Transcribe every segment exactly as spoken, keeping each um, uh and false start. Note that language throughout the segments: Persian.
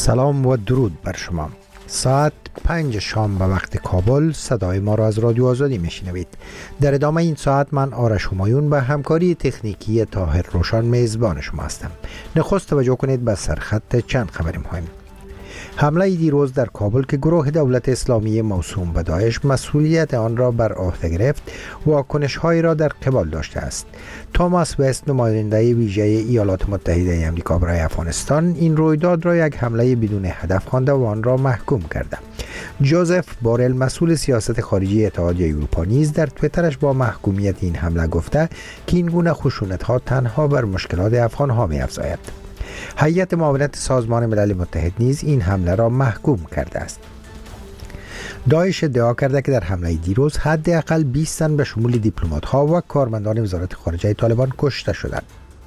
سلام و درود بر شما. ساعت پنج شام به وقت کابل صدای ما را از رادیو آزادی میشنوید. در ادامه این ساعت من آرش همایون به همکاری تکنیکی طاهر روشان میزبان شما هستم. نخست توجه کنید به سرخط چند خبر مهم. حمله دیروز در کابل که گروه دولت اسلامی موسوم به داعش مسئولیت آن را بر عهده گرفت، واکنش‌هایی را در قبال داشته است. توماس وست، نماینده ویژه ایالات متحده آمریکا برای افغانستان، این رویداد را یک حمله بدون هدف خوانده و آن را محکوم کرده. جوزف بورل، مسئول سیاست خارجی اتحادیه اروپا، نیز در توییترش با محکومیت این حمله گفته که این گونه خشونت‌ها تنها بر مشکلات افغان‌ها می‌افزاید. هیئت معاونت سازمان ملل متحد نیز این حمله را محکوم کرده است. داعش ادعا کرده که در حمله دیروز حداقل بیست تن به شمول دیپلمات‌ها و کارمندان وزارت خارجه طالبان کشته شدند.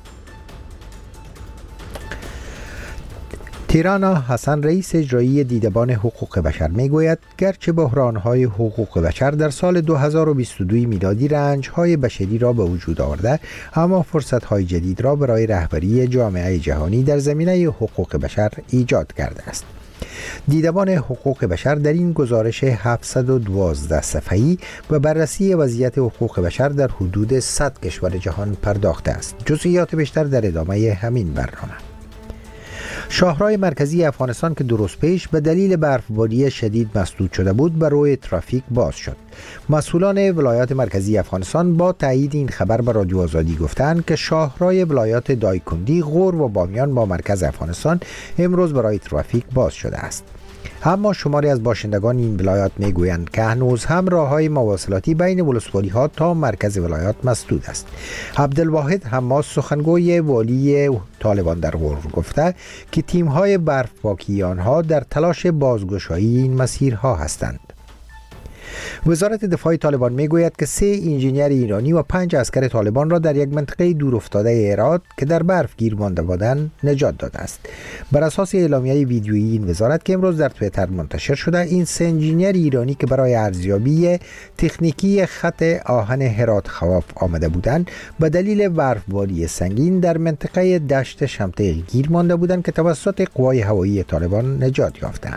تیرانا حسن، رئیس اجرایی دیدبان حقوق بشر، میگوید گرچه بحران‌های حقوق بشر در سال دو هزار و بیست و دو میلادی رنج‌های بشری را به وجود آورده، اما فرصت‌های جدید را برای رهبری جامعه جهانی در زمینه حقوق بشر ایجاد کرده است. دیدبان حقوق بشر در این گزارش هفتصد و دوازده صفحه‌ای به بررسی وضعیت حقوق بشر در حدود صد کشور جهان پرداخته است. جزئیات بیشتر در ادامه همین برنامه. شاهراه مرکزی افغانستان که درست پیش به دلیل برفباری شدید مسدود شده بود به روی ترافیک باز شد. مسئولان ولایات مرکزی افغانستان با تایید این خبر به رادیو آزادی گفتند که شاهراه ولایات دایکندی، غور و بامیان با مرکز افغانستان امروز برای ترافیک باز شده است. اما شماری از باشندگان این ولایات میگویند که هنوز هم راههای مواصلاتی بین ولسوالی‌ها تا مرکز ولایات مسدود است. عبدالواحد حماس، سخنگوی والی طالبان در غور، گفته که تیم‌های برف‌پاکی آنها در تلاش بازگشایی این مسیرها هستند. وزارت دفاع طالبان میگوید که سه انجینیر ایرانی و پنج عسکر طالبان را در یک منطقه دورافتاده هرات که در برف گیر مانده بودند نجات داده است. بر اساس اعلامیه ویدیویی این وزارت که امروز در توییتر منتشر شده، این سه انجینیر ایرانی که برای ارزیابی تکنیکی خط آهن هرات خواف آمده بودند، به دلیل برفباری سنگین در منطقه دشت شمته گیر مانده بودند که توسط قوای هوایی طالبان نجات یافتند.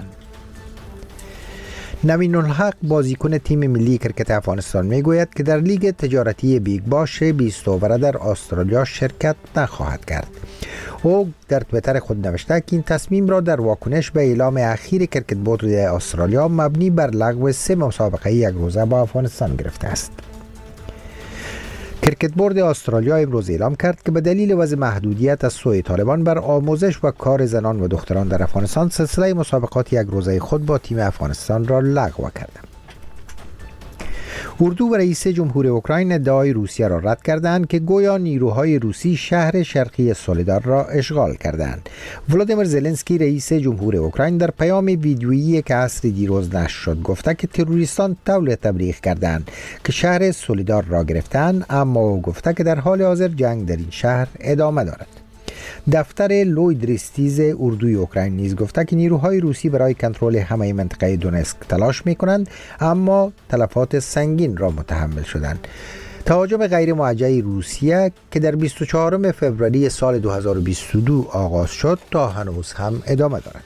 نوین الحق، بازیکن تیم ملی کرکت افغانستان، میگوید که در لیگ تجارتی بیگ باش بیست اوور در استرالیا شرکت نخواهد کرد. او در توییتر خود نوشته که این تصمیم را در واکنش به اعلام اخیر کرکت بورد استرالیا مبنی بر لغو سه مسابقه یک روزه با افغانستان گرفته است. کرکت بورد استرالیا امروز اعلام کرد که به دلیل وضع محدودیت از سوی طالبان بر آموزش و کار زنان و دختران در افغانستان، سلسله مسابقات یک روزه خود با تیم افغانستان را لغو کرد. اردو و رئیس جمهور اوکراین ادعای روسیه را رد کردند که گویا نیروهای روسی شهر شرقی سولدار را اشغال کردند. ولادیمیر زلنسکی، رئیس جمهور اوکراین، در پیام ویدیویی که عصر دیروز نشر شد گفته که تروریستان طول تبلیغ کردند که شهر سولدار را گرفتند، اما او گفته که در حال حاضر جنگ در این شهر ادامه دارد. دفتر لوید ریستیز اردوی اوکراین نیز گفته که نیروهای روسی برای کنترل همه منطقه دونسک تلاش می‌کنند، اما تلفات سنگین را متحمل شدند. تهاجم غیر موجه روسیه که در بیست و چهارم فوریه سال دو هزار و بیست و دو آغاز شد تا هنوز هم ادامه دارد.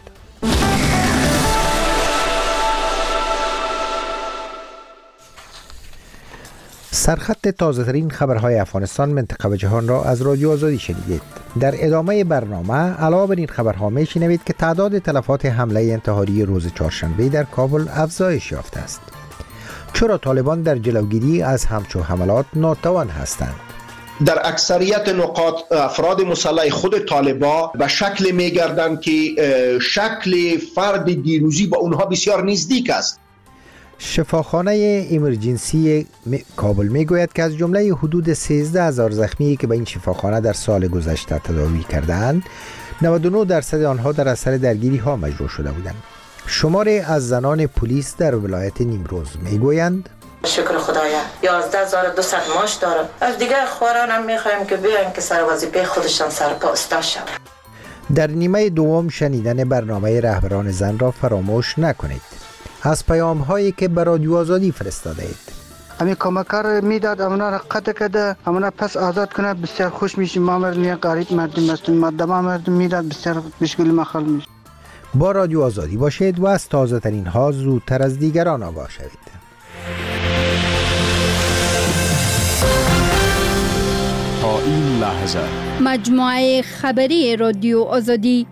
سرخط تازه‌ترین خبرهای افغانستان، منطقه و جهان را از رادیو آزادی شنیدید. در ادامه برنامه علاوه بر این خبرها میشنوید که تعداد تلفات حمله انتحاری روز چهارشنبه در کابل افزایش یافته است. چرا طالبان در جلوگیری از همچون حملات ناتوان هستند؟ در اکثریت نقاط افراد مسلح خود طالبان به شکل میگردند که شکل فرد دیروزی با اونها بسیار نزدیک است. شفاخانه ایمرجنسی کابل میگوید که از جمله حدود سیزده هزار زخمی که به این شفاخانه در سال گذشته تداوی کردند، نود و نه درصد آنها در اثر درگیری ها مجروح شده بودند. شماری از زنان پلیس در ولایت نیمروز میگویند شکر خدایا یازده هزار و دویست معاش دارم. از دیگه خوارانم میخوایم که بیان که سر وظیفه خودشان سرپاستا شوند. در نیمه دوم شنیدن برنامه رهبران زن را فراموش نکنید. از پیام هایی که به رادیو آزادی فرستاده اید. همین کمکار میداد امنا را قطع کرده، امنا پس آزاد کنه، بسیار خوش میشیم. ما مردم یک غریب مردم هستیم، مردم مردم میداد بسیار مشکل مخال میشه. با رادیو آزادی باشید و از تازه ترین ها زودتر از دیگران آگاه شوید. تا این لحظه مجموعه خبری رادیو آزادی.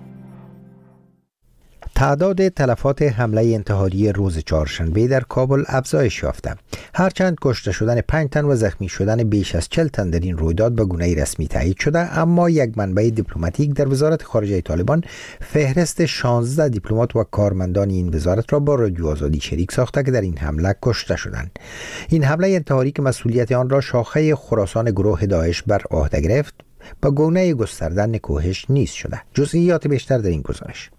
تعداد تلفات حمله انتحاری روز چهارشنبه در کابل افزایش یافته. هرچند کشته شدن پنج تن و زخمی شدن بیش از چهل تن در این رویداد به گونه رسمی تایید شده، اما یک منبع دیپلماتیک در وزارت خارجه طالبان فهرست شانزده دیپلمات و کارمندان این وزارت را با رادیو آزادی شریک ساخته که در این حمله کشته شدند. این حمله انتحاری که مسئولیت آن را شاخه خراسان گروه داعش بر عهده گرفت، به گونه گسترده نکوهش نیست شده. جزئیات بیشتر در این گزارش.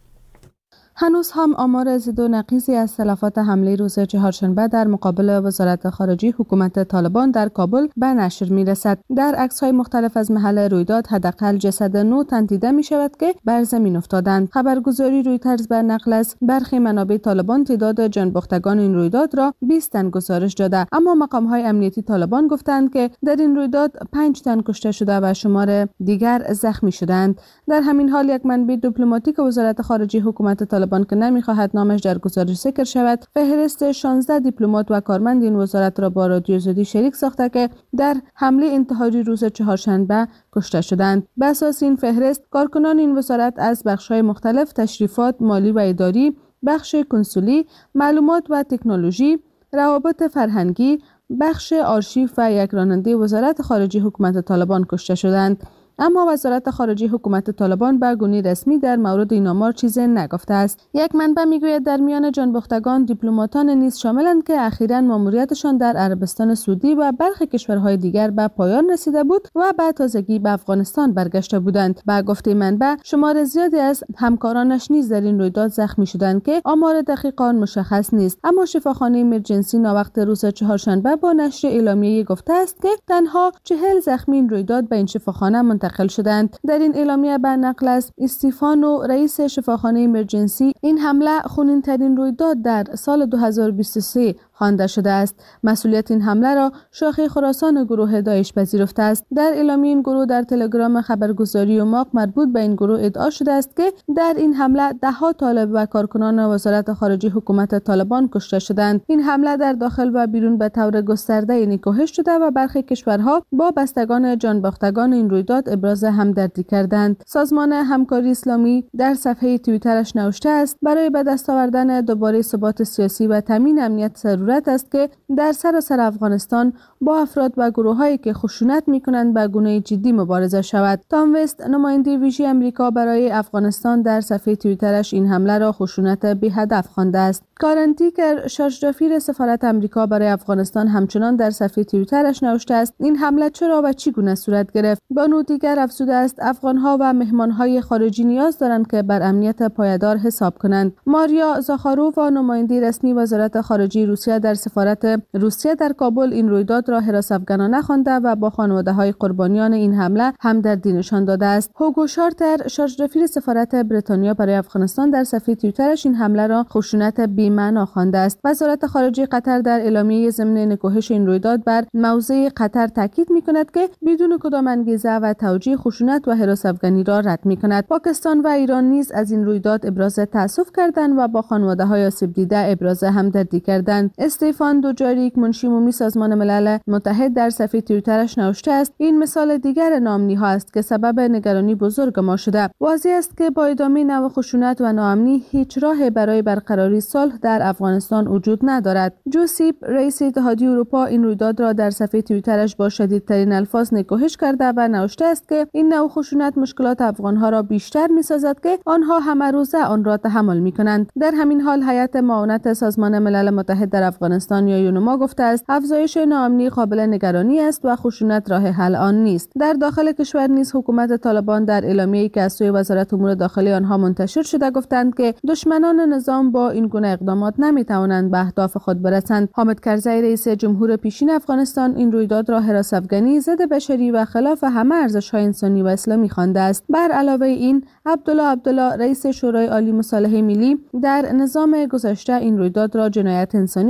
هنوز هم آمار ضد و نقیضی از تلفات حمله روز چهارشنبه در مقابل وزارت خارجه حکومت طالبان در کابل به نشر می رسد. در عکس‌های مختلف از محل رویداد حداقل جسد نه تن دیده می شود که بر زمین افتادند. خبرگزاری رویترز بر نقل از برخی منابع طالبان تعداد جانباختگان این رویداد را بیست تن گزارش داده، اما مقام‌های امنیتی طالبان گفتند که در این رویداد پنج تن کشته شده و شمار دیگر زخمی شدند. در همین حال یک منبع دیپلماتیک وزارت خارجه حکومت طالبان که نمی‌خواهد نامش در گزارش ذکر شود، فهرست شانزده دیپلمات و کارمند این وزارت را با رادیو آزادی شریک ساخته که در حمله انتحاری روز چهارشنبه کشته شدند. به اساس این فهرست، کارکنان این وزارت از بخش‌های مختلف تشریفات مالی و اداری، بخش کنسولی، معلومات و تکنولوژی، روابط فرهنگی، بخش آرشیو و یک راننده وزارت خارجه حکومت طالبان کشته شدند. اما وزارت خارجه حکومت طالبان به گونه رسمی در مورد این آمار چیزی نگفته است. یک منبع میگوید در میان جانباختگان دیپلماتان نیز شاملند که اخیراً ماموریتشان در عربستان سعودی و برخی کشورهای دیگر به پایان رسیده بود و به تازگی به افغانستان برگشته بودند. به گفته منبع، شمار زیادی از همکارانش نیز در این رویداد زخمی شدند که آمار دقیق آن مشخص نیست. اما شفاخانه ایمرجنسی ناوقت روز چهارشنبه با نشر اعلامیه گفته است که تنها چهل زخمی این رویداد به این شفاخانه منتقل شدند. در این اعلامیه به نقل از استیفانو، رئیس شفاخانه ایمرجنسی، این حمله خونین ترین رویداد در سال دو هزار و بیست و سه خوانده شده است. مسئولیت این حمله را شاخه خراسان گروه داعش پذیرفته است. در اعلامیه این گروه در تلگرام خبرگزاری اوماق مربوط به این گروه ادعا شده است که در این حمله ده ها طالب و کارکنان وزارت خارجه حکومت طالبان کشته شدند. این حمله در داخل و بیرون به طور گسترده نکوهش شده و برخی کشورها با بستگان جانباختگان این رویداد ابراز همدردی کردند. سازمان همکاری اسلامی در صفحه توییترش نوشته است: برای به دست آوردن دوباره ثبات سیاسی و تامین امنیت ضرورت است که در سراسر افغانستان با افراد و گروهایی که خشونت می‌کنند به گونه جدی مبارزه شود. تام وست، نماینده ویژه آمریکا برای افغانستان، در صفحه توییترش این حمله را خشونت بی هدف خوانده است. کارن تیکر، شارژدافیر سفارت آمریکا برای افغانستان، همچنان در صفحه توییترش نوشته است: این حمله چرا و چگونه صورت گرفت؟ بانو دیگر افزوده است: افغان‌ها و مهمان‌های خارجی نیاز دارند که بر امنیت پایدار حساب کنند. ماریا زاخاروف، نماینده رسمی وزارت خارجه روسیه در سفارت روسیه در کابل، این رویداد را حراس افغانانه خوانده و با خانواده‌های قربانیان این حمله همدردی نشان داده است. هوگو شارتر، شارژدافیر سفارت بریتانیا برای افغانستان، در صفحه توییترش این حمله را خشونت بی‌معنا خوانده است. وزارت خارجه قطر در اعلامیه ضمن نکوهش این رویداد بر موضع قطر تاکید می‌کند که بدون کدام انگیزه و توجیه خشونت و حراس افغانی را رد می‌کند. پاکستان و ایران نیز از این رویداد ابراز تأسف کردند و با خانواده‌های آسیب دیده ابراز همدردی کردند. استفان دوجاریک، منشی عمومی سازمان ملل متحد، در صفحه توییترش نوشته است: این مثال دیگر ناامنی‌ها است که سبب نگرانی بزرگ ما شده. واضح است که با ادامه نوع خشونت و ناامنی هیچ راه برای برقراری صلح در افغانستان وجود ندارد. جوسیپ، رئیس اتحادیه اروپا، این رویداد را در صفحه توییترش با شدیدترین الفاظ نکوهش کرده و نوشته است که این نوع خشونت مشکلات افغان‌ها را بیشتر می‌سازد که آنها همه روزه آن را تحمل می‌کنند. در همین حال هیئت معاونت سازمان ملل متحد در افغانستان یا یونما گفته است افزایش ناامنی قابل نگرانی است و خشونت راه حل آن نیست. در داخل کشور نیز حکومت طالبان در اعلامیه‌ای که از سوی وزارت امور داخلی آنها منتشر شده گفتند که دشمنان نظام با این گونه اقدامات نمی‌توانند به اهداف خود برسند. حامد کرزی، رئیس جمهور پیشین افغانستان، این رویداد را حراس افغانی، ضد بشری و خلاف همه ارزش‌های انسانی و اسلامی خوانده است. بر علاوه این، عبدالله عبدالله، رئیس شورای عالی مصالحه ملی، در نظام گذشته این رویداد را جنایت انسانی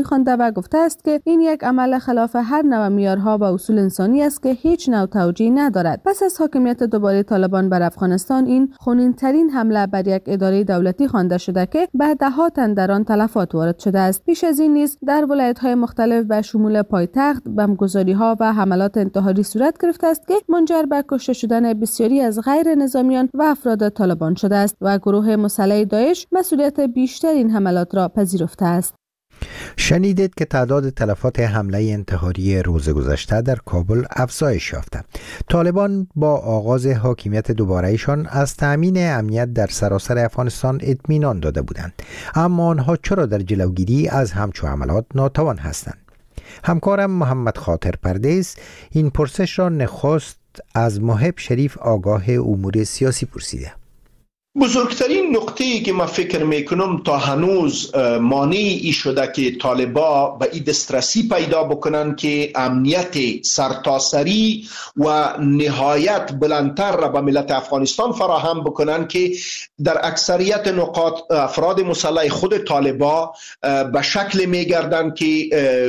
خوانده و گفته است که این یک عمل خلاف هر نوع معیارها و اصول انسانی است که هیچ نوع توجیه ندارد. پس از حاکمیت دوباره طالبان بر افغانستان، این خونین‌ترین حمله بر یک اداره دولتی خوانده شده که به ده‌ها تن در آن تلفات وارد شده است. پیش از این نیز در ولایت‌های مختلف به شمول پایتخت بمبگذاری‌ها و حملات انتحاری صورت گرفته است که منجر به کشته شدن بسیاری از غیر نظامیان و افراد طالبان شده است و گروه مسلح داعش مسئولیت بیشتر این حملات را پذیرفته است. شنیدید که تعداد تلفات حمله انتحاری روز گذشته در کابل افزایش یافته. طالبان با آغاز حاکمیت دوباره‌ایشان از تأمین امنیت در سراسر افغانستان اطمینان داده بودند، اما آنها چرا در جلوگیری از همچون عملات ناتوان هستند؟ همکارم محمد خاطر پردیس این پرسش را نخست از محب شریف آگاه امور سیاسی پرسیده. بزرگترین نقطه‌ای که من فکر میکنم تا هنوز مانعی شده که طالبا به این دسترسی پیدا بکنن که امنیت سرتاسری و نهایت بلندتر را به ملت افغانستان فراهم بکنن که در اکثریت نقاط افراد مسلح خود طالبا به شکل میگردن که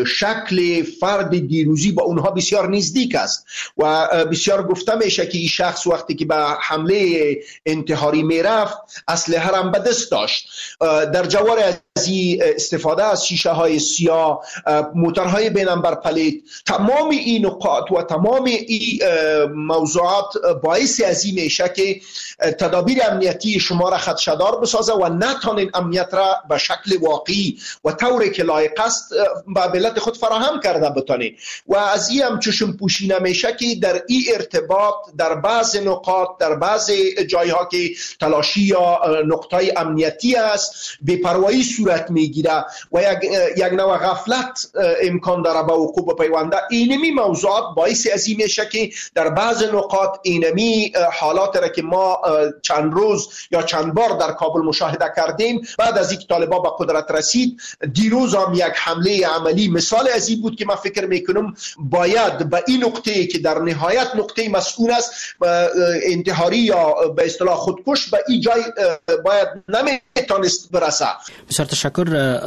شکل فرد دیروزی با اونها بسیار نزدیک است و بسیار گفته میشه که این شخص وقتی که به حمله انتحاری میره اسلحه هم به دست داشت. در جوار از استفاده از شیشه های سیاه، موترهای بیننبر پلیت، تمام این نقاط و تمام این موضوعات باعث از این میشه که تدابیر امنیتی شما را خدشه‌دار بسازه و نتانین امنیت را به شکل واقعی و طوری که لایق است به ملت خود فراهم کرده بتانید. و از این هم چشم پوشی نمیشه که در این ارتباط در بعض نقاط در بعض جایها که تلاشی یا نقطه امنیتی است بی‌پروایی صورت میگیره و یک یک نوع غفلت امکان داره به وقوع بپیونده. اینمی موضوعات باعث از این میشه که در بعض نقاط اینمی حالات را که ما چند روز یا چند بار در کابل مشاهده کردیم بعد از اینکه طالبان به قدرت رسید، دیروز هم یک حمله عملی مثال از این بود که من فکر میکنم باید به این نقطه که در نهایت نقطه مسئول است انتحاری یا به اصطلاح خودکش به این جای باید نمیتونست برسه. بسیار تشکر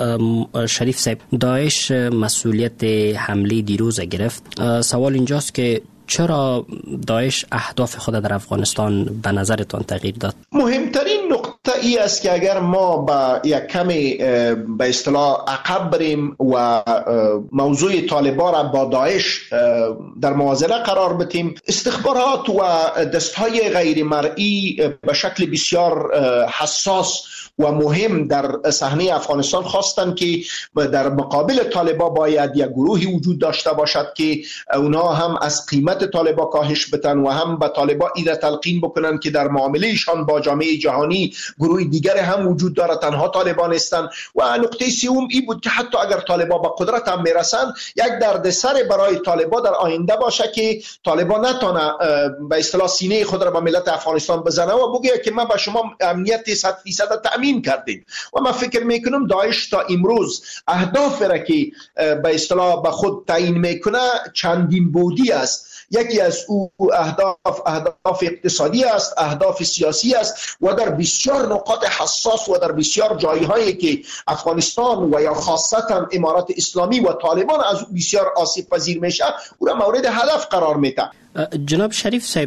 شریف صاحب. داعش مسئولیت حمله دیروز گرفت. سوال اینجاست که چرا داعش اهداف خود در افغانستان به نظرتان تغییر داد؟ مهمترین نقطه ای است که اگر ما با یک کمی به اصطلاح عقب بریم و موضوع طالبان را با داعش در موازنه قرار بدیم، استخبارات و دستهای غیر مرئی به شکل بسیار حساس و مهم در صحنه افغانستان خواستند که در مقابل طالبان باید یک گروهی وجود داشته باشد که اونها هم از قیمت طالبان کاهش بدن و هم به طالبان ایده تلقین بکنن که در معاملهشان با جامعه جهانی گروه دیگر هم وجود داره، تنها طالبان هستند. و نقطه سوم این بود که حتی اگر طالبان به قدرت هم میرسند یک دردسر برای طالبان در آینده باشه که طالبان نتونه به اصطلاح سینه خود را به ملت افغانستان بزنه و بگه که ما به شما امنیت صد درصد تأمین کردیم. و من فکر میکنم داعش تا امروز اهداف را که به اصطلاح به خود تعیین میکنه چندین بودی است. یکی از او اهداف اهداف اقتصادی است، اهداف سیاسی است و در بسیار نقاط حساس و در بسیار جایهایی که افغانستان و یا خاصتا امارات اسلامی و طالبان از بسیار آسیب پذیر میشه او را مورد هدف قرار میده. جناب شریف صاحب،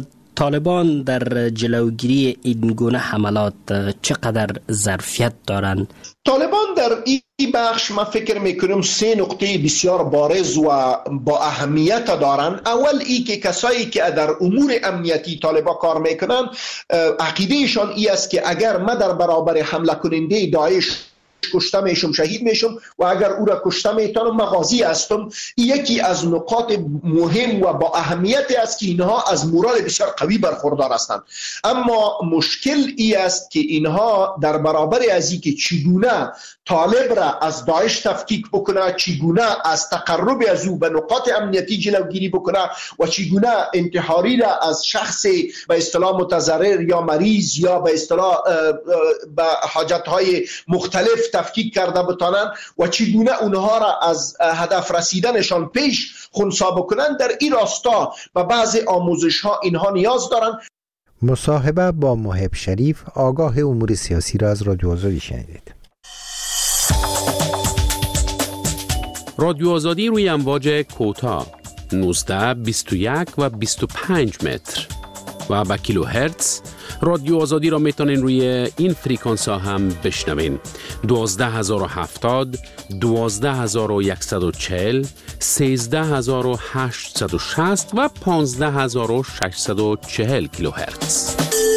طالبان در جلوگیری این گونه حملات چقدر ظرفیت دارند؟ طالبان در این بخش من فکر میکنم سه نقطه بسیار بارز و با اهمیت دارند. اول ای که کسایی که در امور امنیتی طالبان کار میکنن عقیدهشان ای است که اگر ما در برابر حمله کننده داعش کشته میشم شهید میشم و اگر او را کشته میتونم مغازی هستم. یکی از نقاط مهم و با اهمیت است که اینها از مورال بسیار قوی برخوردار هستند. اما مشکل ای است که اینها در برابر از این که چگونه طالب را از داعش تفکیک بکنه، چگونه از تقرب از او به نقاط امنیتی جلوگیری بکنه و چگونه انتحاری را از شخص به اصطلاح متضرر یا مریض یا به اصطلاح به حاجتهای مختلف تفکیک کرده بتانند و چگونه اونها را از هدف رسیدنشان پیش خنثی بکنند. در این راستا و بعض آموزش ها اینها نیاز دارند. مصاحبه با محب شریف آگاه امور سیاسی را از رادیو آزادی شنیدید. رادیو آزادی روی امواج کوتاه نوزده، بیست و یک و بیست و پنج متر و با کیلو هرتز. رادیو آزادی را میتونین روی این فریکانس ها هم بشنوین: دوازده هزار و هفتاد، دوازده هزار و صد و چهل، سیزده هزار و هشتصد و شصت و پانزده هزار و ششصد و چهل کیلو هرتز.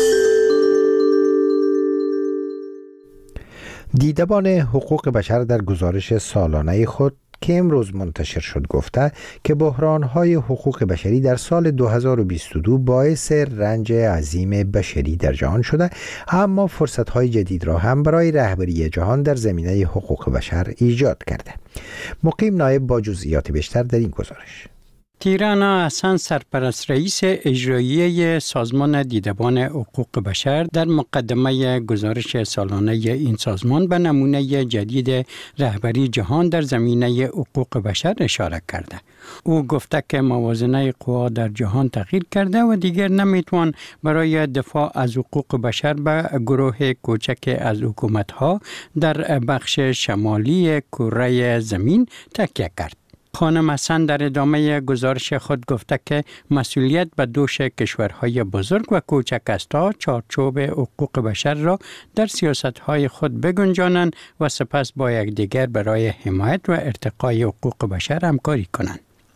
دیدبان حقوق بشر در گزارش سالانه خود که امروز منتشر شد گفته که بحران‌های حقوق بشری در سال دو هزار و بیست و دو باعث رنج عظیم بشری در جهان شده، اما فرصت‌های جدید را هم برای رهبری جهان در زمینه حقوق بشر ایجاد کرده. مقیم نایب با جزئیات بیشتر در این گزارش. تیرانا حسن، سرپرست رئیس اجرایی سازمان دیدبان حقوق بشر، در مقدمه گزارش سالانه این سازمان به نمونه جدید رهبری جهان در زمینه حقوق بشر اشاره کرده. او گفته که موازنه قوا در جهان تغییر کرده و دیگر نمیتوان برای دفاع از حقوق بشر به گروه کوچک از حکومت‌ها در بخش شمالی کره زمین تکیه کرد. خانم حسن در ادامه گزارش خود گفته که مسئولیت به دوش کشورهای بزرگ و کوچک است تا چارچوب حقوق بشر را در سیاستهای خود بگنجانند و سپس با یکدیگر برای حمایت و ارتقای حقوق بشر همکاری کنند.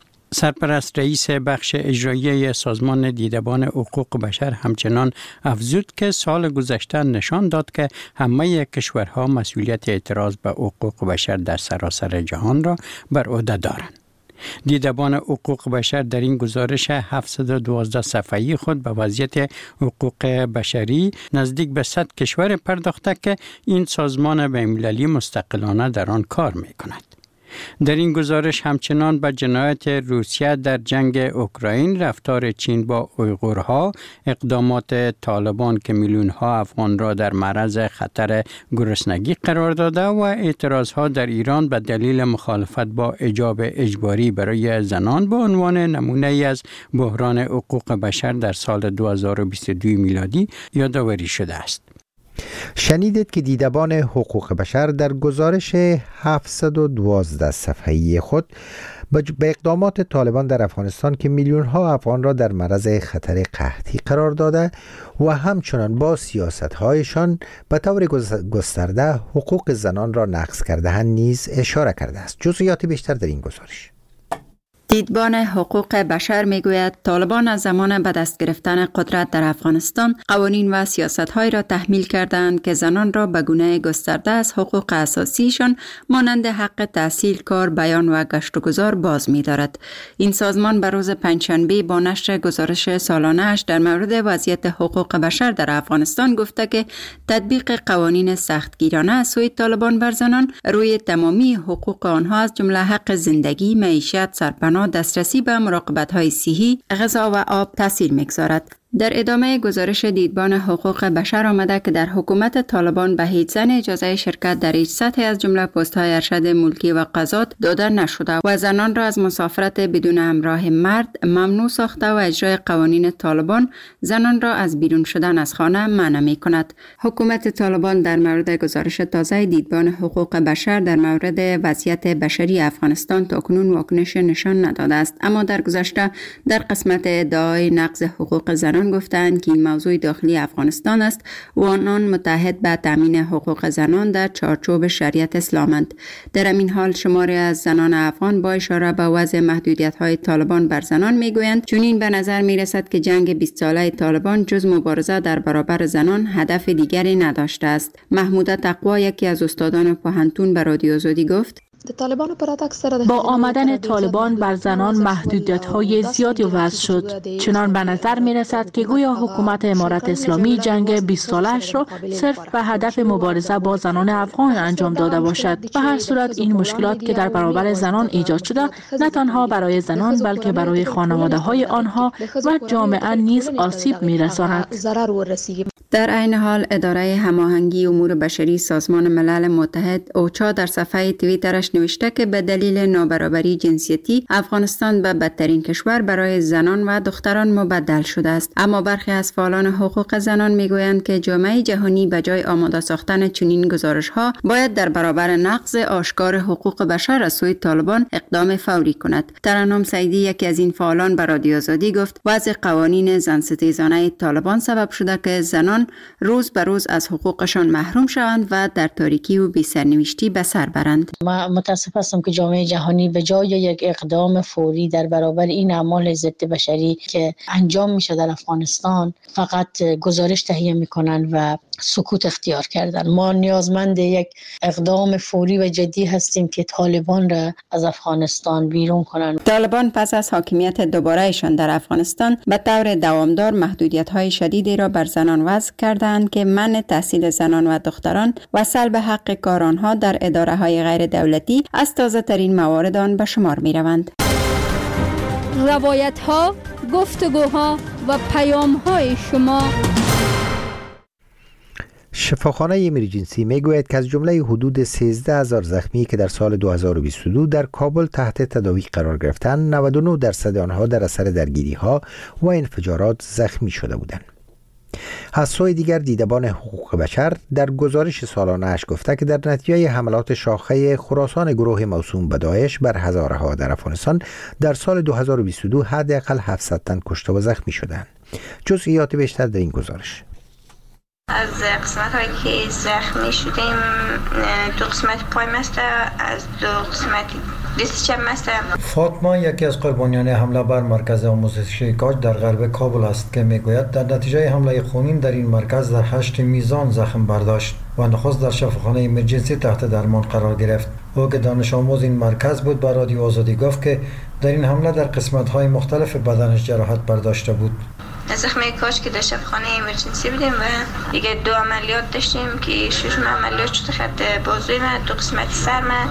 سرپرست رئیس بخش اجرایی سازمان دیدبان حقوق بشر همچنان افزود که سال گذشته نشان داد که همه کشورها مسئولیت اعتراض به حقوق بشر در سراسر جهان را بر عهده دارند. دیدبان حقوق بشر در این گزارش هفتصد و دوازده صفحه‌ای خود به وضعیت حقوق بشری نزدیک به صد کشور پرداخته که این سازمان بین‌المللی مستقلانه در آن کار می‌کند. در این گزارش همچنان به جنایت روسیه در جنگ اوکراین، رفتار چین با اویغورها، اقدامات طالبان که میلیون‌ها افغان را در معرض خطر گرسنگی قرار داده و اعتراضها در ایران به دلیل مخالفت با حجاب اجباری برای زنان به عنوان نمونه از بحران حقوق بشر در سال دو هزار و بیست و دو میلادی یادآوری شده است. شنیدید که دیدبان حقوق بشر در گزارش هفتصد و دوازده صفحه‌ای خود به اقدامات طالبان در افغانستان که میلیون‌ها افغان را در معرض خطر قحطی قرار داده و همچنان با سیاست‌هایشان به طور گسترده حقوق زنان را نقض کرده‌اند نیز اشاره کرده است. جزئیات بیشتر در این گزارش. دیدبان حقوق بشر میگوید طالبان از زمان به دست گرفتن قدرت در افغانستان قوانین و سیاست‌هایی را تحمیل کردند که زنان را به گونه گسترده از حقوق اساسیشان مانند حق تحصیل، کار، بیان و گشت و گذار باز می‌دارد. این سازمان به روز پنجشنبه با نشر گزارش سالانه‌اش در مورد وضعیت حقوق بشر در افغانستان گفته که تطبیق قوانین سختگیرانه از سوی طالبان بر زنان روی تمامی حقوق آنها از جمله حق زندگی، معیشت، سرپناه، دسترسی به مراقبت‌های صحی، غذا و آب تاثیر می‌گذارد. در ادامه گزارش دیدبان حقوق بشر آمده که در حکومت طالبان به هیچ زن اجازه شرکت در هیچ سطح از جمله پست‌های ارشد ملکی و قضات داده نشده و زنان را از مسافرت بدون همراه مرد ممنوع ساخته و اجرای قوانین طالبان زنان را از بیرون شدن از خانه منع می‌کند. حکومت طالبان در مورد گزارش تازه دیدبان حقوق بشر در مورد وضعیت بشری افغانستان تاکنون واکنش نشان نداده است، اما در گذشته در قسمت ادعای نقض حقوق زنان گفتند که این موضوع داخلی افغانستان است و آنان متحد به تامین حقوق زنان در چارچوب شریعت اسلامند. در این حال شماری از زنان افغان با اشاره به وضع محدودیت‌های طالبان بر زنان میگویند چنین به نظر میرسد که جنگ بیست ساله طالبان جز مبارزه در برابر زنان هدف دیگری نداشته است. محموده تقوا، یکی از استادان پوهنتون، به رادیو آزادی گفت: با آمدن طالبان بر زنان محدودیت‌های زیادی وضع شد، چنان به نظر می‌رسد که گویا حکومت امارت اسلامی جنگ بیست سالش را صرف به هدف مبارزه با زنان افغان انجام داده باشد. به هر صورت این مشکلات که در برابر زنان ایجاد شده نه تنها برای زنان بلکه برای خانواده‌های آنها و جامعه نیز آسیب می‌رساند. در عین حال اداره هماهنگی امور بشری سازمان ملل متحد اوچا در صفحه توییترش نوشته که به دلیل نابرابری جنسیتی افغانستان به بدترین کشور برای زنان و دختران مبدل شده است. اما برخی از فعالان حقوق زنان میگویند که جامعه جهانی به جای آماده ساختن چنین گزارش‌ها باید در برابر نقض آشکار حقوق بشر از سوی طالبان اقدام فوری کند. ترنم سعیدی یکی از این فعالان به رادیو آزادی گفت وضع قوانین زن ستیزانه طالبان سبب شده که زنان روز به روز از حقوقشان محروم شوند و در تاریکی و بی سرنوشتی به سر برند. ما متاسف هستم که جامعه جهانی به جای یک اقدام فوری در برابر این اعمال ضد بشری که انجام میشه در افغانستان فقط گزارش تهیه میکنن و سکوت اختیار کردن. ما نیازمند یک اقدام فوری و جدی هستیم که طالبان را از افغانستان بیرون کنند. طالبان پس از حاکمیت دوبارهشان در افغانستان به طور دوامدار محدودیت‌های شدیدی را بر زنان وضع کردند که منع تحصیل زنان و دختران و سلب حق کار آنها در اداره‌های غیر دولتی از تازه‌ترین موارد آن به شمار می‌روند. روایت‌ها، گفتگوها و پیام‌های شما. شفاخانه امرجنسی میگوید که از جمله حدود سیزده هزار زخمی که در سال دو هزار و بیست و دو در کابل تحت تداوی قرار گرفتند، نود و نه درصد آنها در اثر درگیری‌ها و انفجارات زخمی شده بودند. از سوی دیگر دیدبان حقوق بشر در گزارش سالانه اش گفته که در نتیجه حملات شاخه خراسان گروه موسوم به داعش بر هزاره ها در افغانستان در سال دو هزار و بیست و دو حداقل هفتصد تن کشته و زخمی شدند. جزئیات بیشتر در این گزارش. از قسمت هایی که زخمی شدیم دو قسمت پای مسته، از دو قسمت دست چپ مسته. فاطمه یکی از قربانیان حمله بر مرکز آموزشی کاج در غرب کابل است که میگوید در نتیجه حمله خونین در این مرکز در هشت میزان زخم برداشت و نخست در شفاخانه امرجنسی تحت درمان قرار گرفت. او که دانش آموز این مرکز بود به رادیو آزادی گفت که در این حمله در قسمت های مختلف بدنش جراحت برداشته بود. زخم کاج که در شفاخانه امرجنسی بودیم و دیگه دو عملیات داشتیم که شش عملیات شده، خط بازوی من، دو قسمت سر من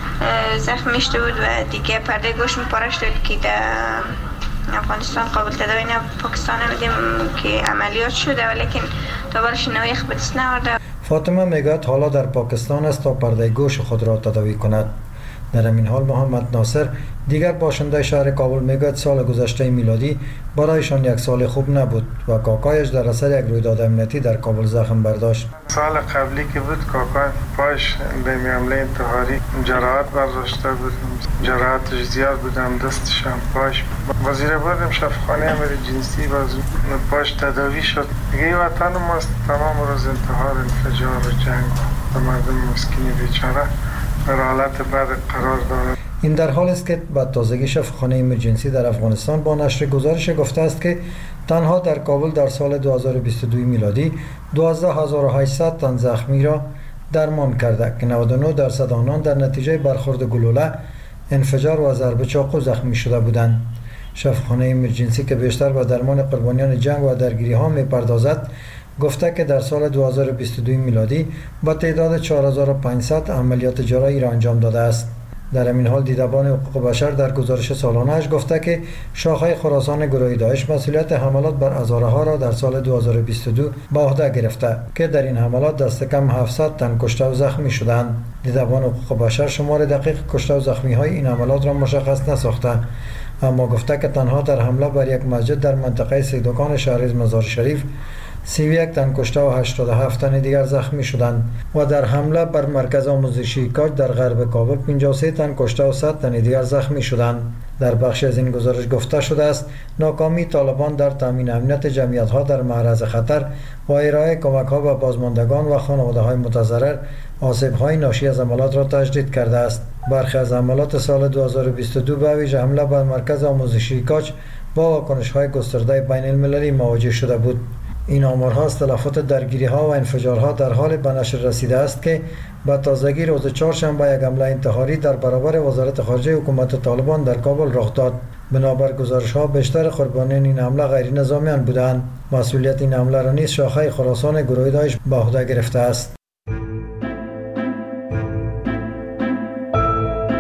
زخم شده بود و دیگه پرده گوش می پاره شده که در افغانستان قابل تداوی نه، پاکستان بودیم که عملیات شده ولیکن دوبارش نویخ به دست نورده. فاطمه میگوید حالا در پاکستان است تا پرده گوش خود را تداوی کند. در این حال محمد ناصر دیگر باشنده شهر کابل میگوید سال گذشته میلادی برایشان یک سال خوب نبود و کاکایش در اثر یک رویداد امنیتی در کابل زخم برداشت. سال قبلی که بود کاکای پاش به حمله انتحاری جراحت برداشته بود، جراحتش زیاد بود، هم دستش هم پاش. وزیر بودم شفاخانه امرجنسی باز پاش تداوی شد. دیگه وطن ماست تمام روز انتحار، انفجار و جنگ و مردم مسکین بیچاره در حالت بد قرار دارد. این در حال است که به تازگی شفاخانه امرجنسی در افغانستان با نشر گزارش گفته است که تنها در کابل در سال دو هزار و بیست و دو میلادی دوازده هزار و هشتصد تن زخمی را درمان کرده که نود و نه درصد آنان در نتیجه برخورد گلوله، انفجار و ضربه چاقو زخمی شده بودند. شفاخانه امرجنسی که بیشتر به درمان قربانیان جنگ و درگیری ها می‌پردازد گفته که در سال دو هزار و بیست و دو میلادی با تعداد چهار هزار و پانصد عملیات جراحی را انجام داده است. در این حال دیدبان حقوق بشر در گزارش سالانه‌اش گفته که شاخه خراسان گروه داعش مسئولیت حملات بر هزاره ها را در سال دو هزار و بیست و دو به عهده گرفته که در این حملات دست کم هفتصد تن کشته و زخمی شدند. دیدبان حقوق بشر شمار دقیق کشته و زخمی های این حملات را مشخص نساخته، اما گفته که تنها در حمله بر یک مسجد در منطقه سیدکان شهر مزار شریف سی و یک تن کشته و هشتاد و هفت تن دیگر زخمی شدند و در حمله بر مرکز آموزشی کاج در غرب کابل پنجاه و سه تن کشته و صد تن دیگر زخمی شدند. در بخش از این گزارش گفته شده است ناکامی طالبان در تامین امنیت جمعیت‌ها در معرض خطر و ارائه کمک‌ها به بازماندگان و خانواده‌های متضرر آسیب‌های ناشی از حملات را تجدید کرده است. برخی از حملات سال دو هزار و بیست و دو به ویژه حمله بر مرکز آموزشی کاج با واکنش‌های گسترده بین المللی مواجه شده بود. این آمارها از تلفات درگیری‌ها و انفجارها در حال به نشر رسیده است که به تازگی روز چهارشنبه یک حمله انتحاری در برابر وزارت خارجه حکومت طالبان در کابل رخ داد. بنابر گزارش‌ها بیشتر قربانیان این حمله غیر نظامیان بودند. مسئولیت این حمله را نیز شاخه خراسان گروه داعش به عهده گرفته است.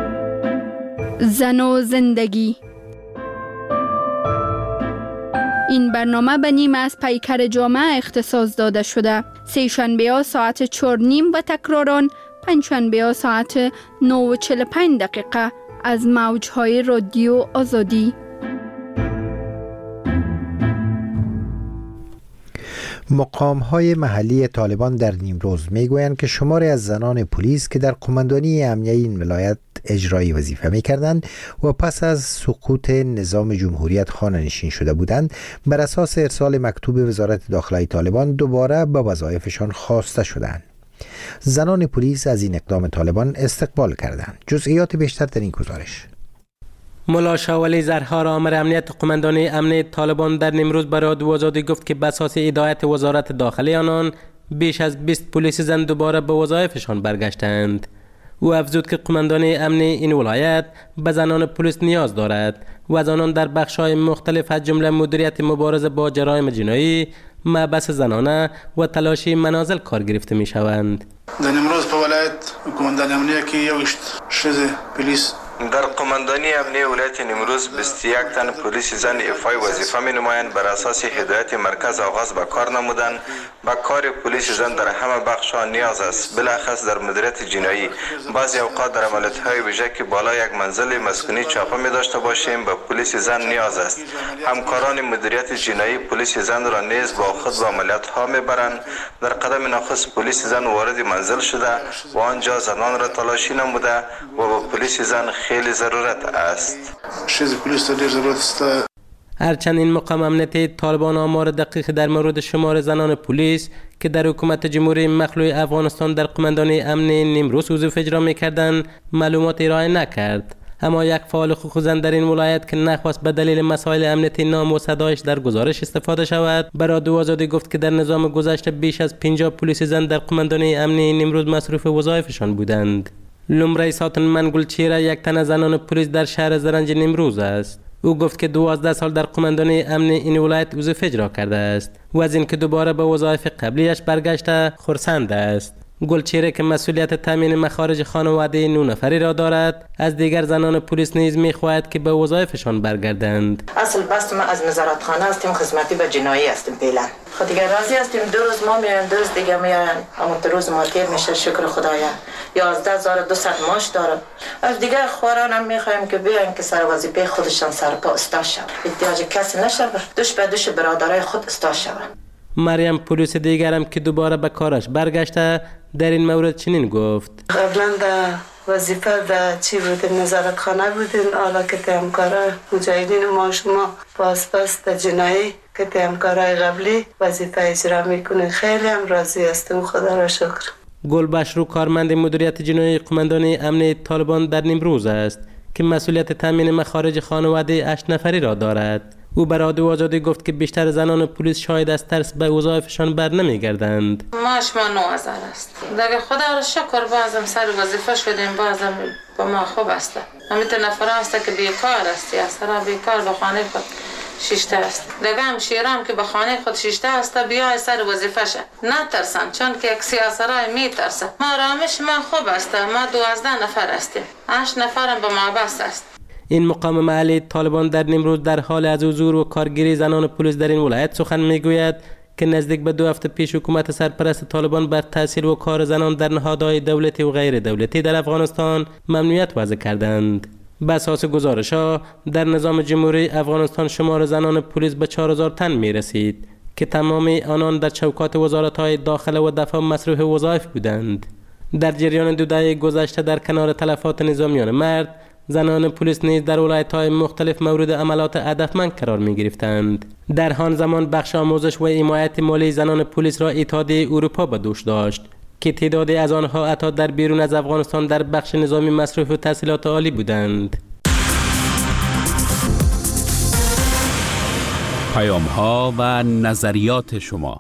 زن و زندگی. این برنامه به نیم از پیکر جامعه اختصاص داده شده. سه شنبه ها ساعت چهار نیم و تکراران پنج شنبه ها ساعت نه و چهل و پنج دقیقه از موجهای رادیو آزادی. مقام‌های محلی طالبان در نیمروز میگویند که شماری از زنان پلیس که در قماندانی امنیه این ولایت اجرایی وظیفه میکردند و پس از سقوط نظام جمهوریت خانه‌نشین شده بودند، بر اساس ارسال مکتوب وزارت داخلی طالبان دوباره به وظایفشان خواسته شدند. زنان پلیس از این اقدام طالبان استقبال کردند. جزئیات بیشتر در این گزارش. ملا شاولی زرهار آمر امنیت قماندانی امنیت طالبان در نیمروز برای رادیو آزادی گفت که به اساس هدایت وزارت داخلی آنان بیش از بیست پلیس زن دوباره به وظایفشان برگشتند. او افزود که قماندانی امنی این ولایت به زنان پلیس نیاز دارد و از آنان در بخش‌های مختلف از جمله مدیریت مبارزه با جرایم جنایی، مبعث زنانه و تلاشی منازل کار گرفته می شوند. در نیمروز په ولایت قماندانی امنیه کې یوشت ښځې پولیس در قماندانی امنیه ولایت نیمروز بیست و یک تن پلیس زن ایفای وظیفه می نمایند. بر اساس هدایت مرکز آغاز به کار نمودند. به کار پلیس زن در همه بخش‌ها نیاز است، بالاخص در مدیریت جنایی. بعضی اوقات در عملیات‌های ویژه که بالا یک منزل مسکونی چاپه می داشته باشیم به پلیس زن نیاز است. همکاران مدیریت جنایی پلیس زن را نیز با خود به عملیات‌ها میبرند. در قدم نخست پلیس زن وارد منزل شده و آنجا زنان را تلاشی نموده و با پلیس زن خیلی ضرورت است. هرچند این مقام امنیتی طالبان آمار دقیق در مورد شمار زنان پلیس که در حکومت جمهوری مخلوع افغانستان در قماندانی امنی نیمروز وظیفه اجرا می‌کردند معلومات ارائه نکرد، اما یک فعال حقوق زن در این ولایت که نخواست به دلیل مسائل امنیتی نام و صدایش در گزارش استفاده شود، به رادیو آزادی گفت که در نظام گذشته بیش از پنجاه پلیس زن در قماندانی امنی نیمروز مصروف وظایفشان بودند. لومړی ساتنمن گلچهره یک تن از زنان پلیس در شهر زرنج نیمروز است. او گفت که دوازده سال در قماندانی امنی این ولایت وظیفه اجرا کرده است و از اینکه دوباره به وظایف قبلیش برگشته خرسند است. گلچهره که مسئولیت تامین مخارج خانواده نه نفری را دارد، از دیگر زنان پلیس نیز می‌خواهد که به وظایفشان برگردند. اصل بست ما از نظارتخانه هستیم، خدمتی به جنایی هستیم فعلا. خود دیگر راضی هستیم. دو روز ما میایم، دو روز دیگه میایم، اما دو روز ما تیر میشه. شکر خدایا. یازده هزار و دویست ماش داره. از دیگر خوارانم میخوایم که بیان که سر وظیفه خودشان سرپا استا شود. احتیاج کسی نشه، دوش به دوش برادرای خود استا شود. مریم پلیس دیگرم که دوباره به کارش برگشته در این مورد چنین گفت: قبلا در وظیفه در چی بودیم؟ نظارتخانه بودیم. حالا که تهمکارای مجاهدین ما شما باز پس در جنایی که تهمکارای قبلی وظیفه اجرا میکنه. خیلی هم راضی هستم، خدا را شکر. گلبشرو کارمند مدیریت جنایی قماندانی امنی طالبان در نیمروز است که مسئولیت تامین مخارج خانواده هشت نفری را دارد. او به رادیو آزادی گفت که بیشتر زنان پلیس شاید از ترس به وظایفشان بر نمیگردند. ماش ما نه هزار است. دیگه خدا را شکر بازم سر وظیفه شدیم، بازم با ما خوب است. همین نفر است که بیکار است، یا سر بیکار به خانه خود شیشته است. دیگه هم شیرام که به خانه خود شیشته است بیای سر وظیفه شه. نه ترسن، چون که یک سیاسرای می ترسه. ما رامش ما خوب است. ما دوازده نفر هستیم. هشت نفرم به ما بس است. این مقام محلی طالبان در نیمروز در حال از حضور و کارگیری زنان پلیس در این ولایت سخن میگوید که نزدیک به دو هفته پیش حکومت سرپرست طالبان بر تحصیل و کار زنان در نهادهای دولتی و غیر دولتی در افغانستان ممنوعیت وضع کردند. به اساس گزارش‌ها در نظام جمهوری افغانستان شمار زنان پلیس به چهار هزار تن می رسید که تمامی آنان در چوکات وزارت‌های داخله و دفاع مصروف وظایف بودند. در جریان دو دهه گذشته در کنار تلفات نظامیان مرد، زنان پلیس نیز در ولایت‌های مختلف مورد عملات هدفمند قرار می‌گرفتند. در همان زمان بخش آموزش و حمایت مالی زنان پلیس را اتحادیه اروپا به دوش داشت که تعدادی از آنها حتی در بیرون از افغانستان در بخش نظامی مصروف و تحصیلات عالی بودند. پیام‌ها و نظریات شما.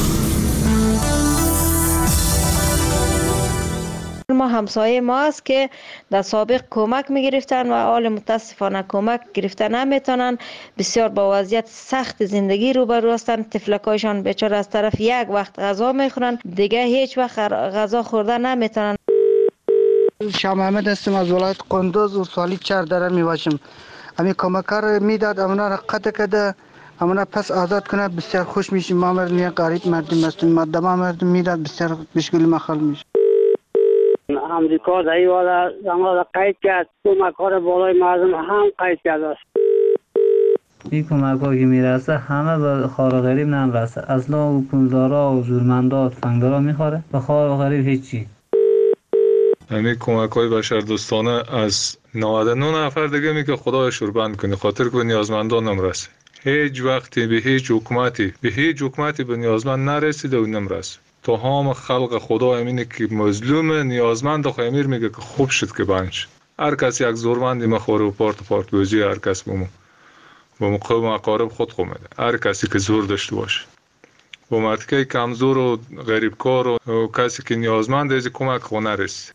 ما همسایه ما است که در سابق کمک می گرفتن و حال متاسفانه کمک گرفته نمیتونن. بسیار با وضعیت سخت زندگی روبرو هستند. طفلکایشان بیچاره از طرف یک وقت غذا میخورن، دیگه هیچ وقت غذا خورده نمیتونن. شام احمد هستم از ولایت قندوز و سالی چهار دره می باشم. امی کمکار میداد امنا را قطع کده همون پس آزاد کنه بسیار خوش میشیم. ما مردم غریب مردم هستیم، مردم مردم میرد بسیار مشکل مخال میشه. امریکا در این والا زمان قید کرد، کمک ها بالای مردم هم قید کرده است. این کمک ها که میرسه همه به خار و غریب نمیرسه. اصلا حکومتدارا و زورمندا تفنگدارا میخوره، به خار و غریب هیچی. یعنی کمک های بشردوستانه از نود و نه نفر دیگه می که خدای شوربند کنی، خاطر که به نیازمندان نمرسه. هیچ وقتی به هیچ حکومتی به هیچ حکومتی به نیازمند نرسیده و نمرسه. تو هم خلق خدا امینه که مظلوم نیازمند و خیمیر میگه که خوب شد که بنش. هر کس یک زورمندی مخوره و پارت پارت بوزی هر کس بمو با مقام اقارب خود خو میده. هر کسی که زور داشته باشه با مردکه کمزور و غریبکار و, و کسی که نیازمند از کمک خو نرسید.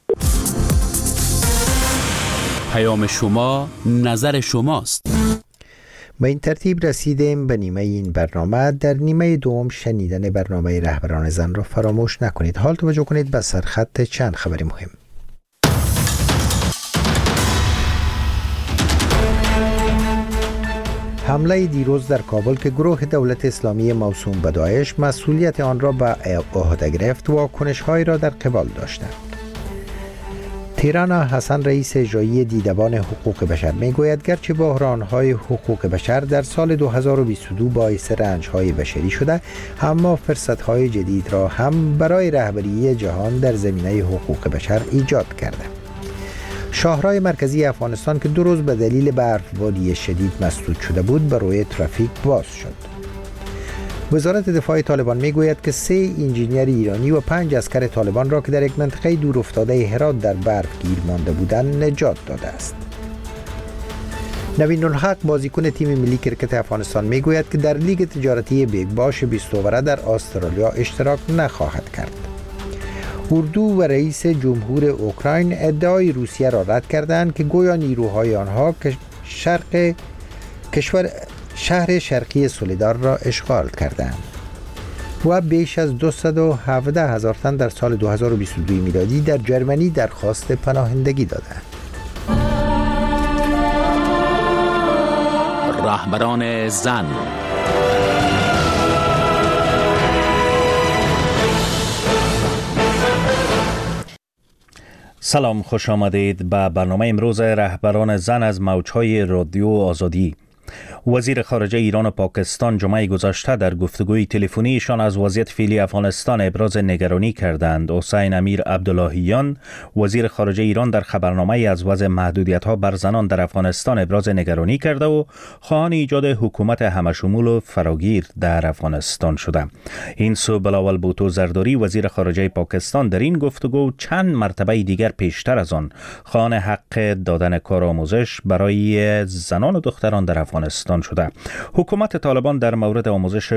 پیام شما نظر شماست. با این ترتیب رسیدیم به نیمه این برنامه. در نیمه دوم شنیدن برنامه رهبران زن را فراموش نکنید. حال توجه کنید به سرخط چند خبر مهم. حمله دیروز در کابل که گروه دولت اسلامی موسوم به داعش مسئولیت آن را به عهده گرفت و واکنش‌هایی را در قبال داشتند. تیرانا حسن رئیس اجرایی دیدبان حقوق بشر میگوید گرچه بحران‌های حقوق بشر در سال دو هزار و بیست و دو باعث رنج‌های بشری شده، اما فرصت‌های جدید را هم برای رهبری جهان در زمینه حقوق بشر ایجاد کرده. شاهراه مرکزی افغانستان که دو روز به دلیل برفباری شدید مسدود شده بود برای ترافیک باز شد. وزارت دفاع طالبان میگوید که سه انجینیر ایرانی و پنج عسکر طالبان را که در یک منطقه دور افتاده هرات در برف گیر مانده بودند نجات داده است. نوین الحق بازیکن تیم ملی کرکت افغانستان میگوید که در لیگ تجارتی بیگ باش بیست اووره در استرالیا اشتراک نخواهد کرد. اردو و رئیس جمهور اوکراین ادعای روسیه را رد کردند که گویا نیروهای آنها شرق کشور شهر شرقی سولیدار را اشغال کردند و بیش از دویست و هفده هزار تن در سال دو هزار و بیست و دو میلادی در جرمنی درخواست پناهندگی دادند. رهبران زن. سلام، خوش آمدید به برنامه امروز رهبران زن از موجهای رادیو آزادی. وزیر خارجه ایران و پاکستان جمعه گذشته در گفتگوی تلفنیشان از وضعیت فعلی افغانستان ابراز نگرانی کردند. حسین امیر عبداللهیان وزیر خارجه ایران در خبرنامه از وضع محدودیت‌ها بر زنان در افغانستان ابراز نگرانی کرده و خواهان ایجاد حکومت همشمول و فراگیر در افغانستان شده. این سو بلاول بوتو زرداری وزیر خارجه پاکستان در این گفتگو چند مرتبه دیگر پیشتر از آن خواهان حق دادن کارآموزش برای زنان و دختران در افغانستان شده. حکومت طالبان در مورد آموزش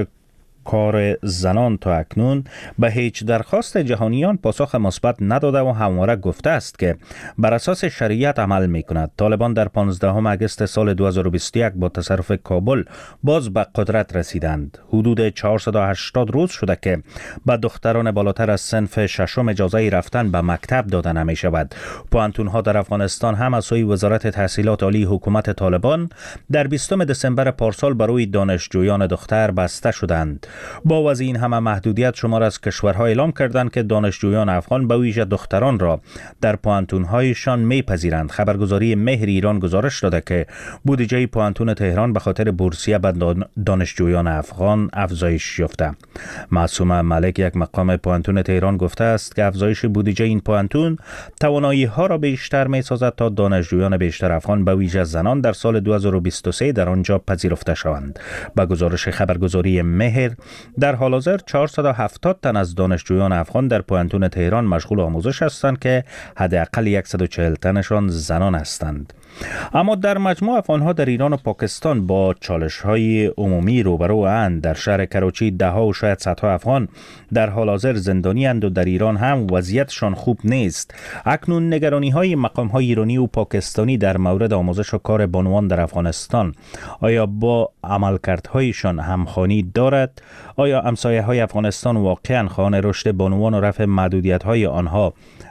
کار زنان تا اکنون به هیچ درخواست جهانیان پاسخ مثبت نداده و همواره گفته است که بر اساس شریعت عمل می کند. طالبان در پانزدهم اگست سال دو هزار و بیست و یک با تصرف کابل باز به قدرت رسیدند. حدود چهارصد و هشتاد روز شده که به دختران بالاتر از صنف ششم اجازه رفتن به مکتب داده نمی شود. پوهنتون‌ها در افغانستان هم از سوی وزارت تحصیلات عالی حکومت طالبان در بیستم دسامبر پارسال برای دانشجویان دختر بسته شدند. با وضع این همه محدودیت شمار از کشورها اعلام کردند که دانشجویان افغان به ویژه دختران را در پوهنتون‌هایشان میپذیرند. خبرگزاری مهر ایران گزارش داده که بودجه پوهنتون تهران به خاطر بورسیه به دانشجویان افغان افزایش یافته. معصومه ملک یک مقام پوهنتون تهران گفته است که افزایش بودجه این پوهنتون توانایی‌ها را بیشتر می‌سازد تا دانشجویان بیشتر افغان به ویژه زنان در سال دو هزار و بیست و سه در آنجا پذیرفته شوند. با گزارش خبرگزاری مهر در حال حاضر چهارصد و هفتاد تن از دانشجویان افغان در پوهنتون تهران مشغول آموزش هستند که حداقل صد و چهل تنشان زنان هستند. اما در مجموع افغانها در ایران و پاکستان با چالش‌های عمومی روبرو اند. در شهر کراچی ده ها و شاید صدها افغان در حال حاضر زندانی اند و در ایران هم وضعیتشان خوب نیست. اکنون نگرانی‌های مقام‌های ایرانی و پاکستانی در مورد آموزش و کار بانوان در افغانستان آیا با عملکردهایشان همخوانی دارد؟ آیا همسایه‌های افغانستان واقعاً خواهان رشد بانوان و رفع محدودیت‌های آنها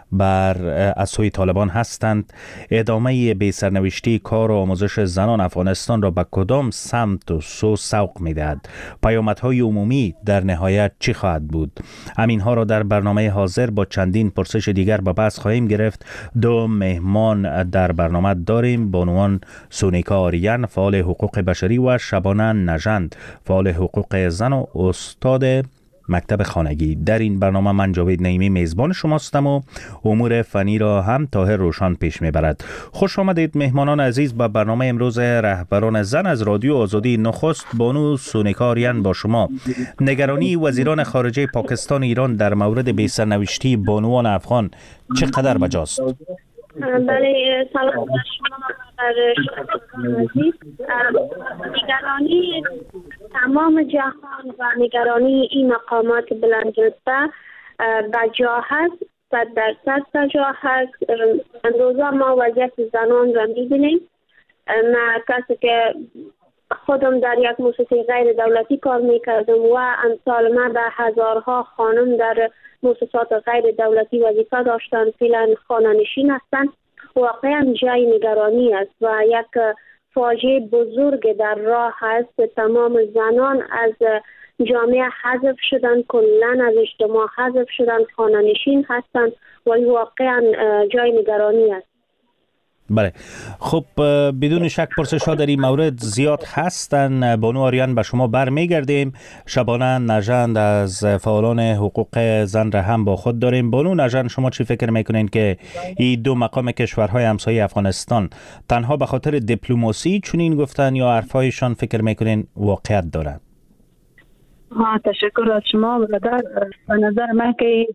بر از سوی طالبان هستند. ادامه بی سرنوشتی کار و آموزش زنان افغانستان را به کدام سمت و سو سوق می‌دهد؟ پیامدهای عمومی در نهایت چی خواهد بود؟ همینها را در برنامه حاضر با چندین پرسش دیگر به بحث خواهیم گرفت. دو مهمان در برنامه داریم: بانوان سونیکا آریان، فعال حقوق بشری، و شبانه نژند، فعال حقوق زن و استاد مکتب خانگی. در این برنامه من جاوید نعیمی میزبان شماستم و امور فنی را هم طاهر روشان پیش میبرد. خوش آمدید مهمانان عزیز به برنامه امروز رهبران زن از رادیو آزادی. نخست بانو سونیکا آریان با شما. نگرانی وزیران خارجه پاکستان و ایران در مورد بی سرنوشتی بانوان افغان چقدر بجاست؟ بله، سلام بر شما عزیز. نگرانی تمام جهان و نگرانی این مقامات بلندرتبه بجا هست، صد درصد بجا هست. امروزا ما وضعیت زنان را میبینیم. من کسی که خودم در یک مؤسسه غیر دولتی کار میکردم و امثال من به هزارها خانم در مؤسسات غیر دولتی وظیفه داشتن، فعلا خانه‌نشین هستند. واقعا جای نگرانی است و یک فاجعه بزرگ در راه است. تمام زنان از جامعه حذف شدن، کلا از اجتماع حذف شدن، خانه‌نشین هستند و واقعا جای نگرانی است. بله، خب بدون شک پرسش ها در این مورد زیاد هستن. بانو آریان به شما بر میگردیم. شبانه نژند از فعالان حقوق زن را هم با خود داریم. بانو نژند، شما چی فکر میکنین که این دو مقام کشورهای همسایه افغانستان تنها به خاطر دیپلماسی چنین گفتن یا حرفایشان فکر میکنین واقعیت دارن؟ ها، تشکر از شما برادر. به نظر من که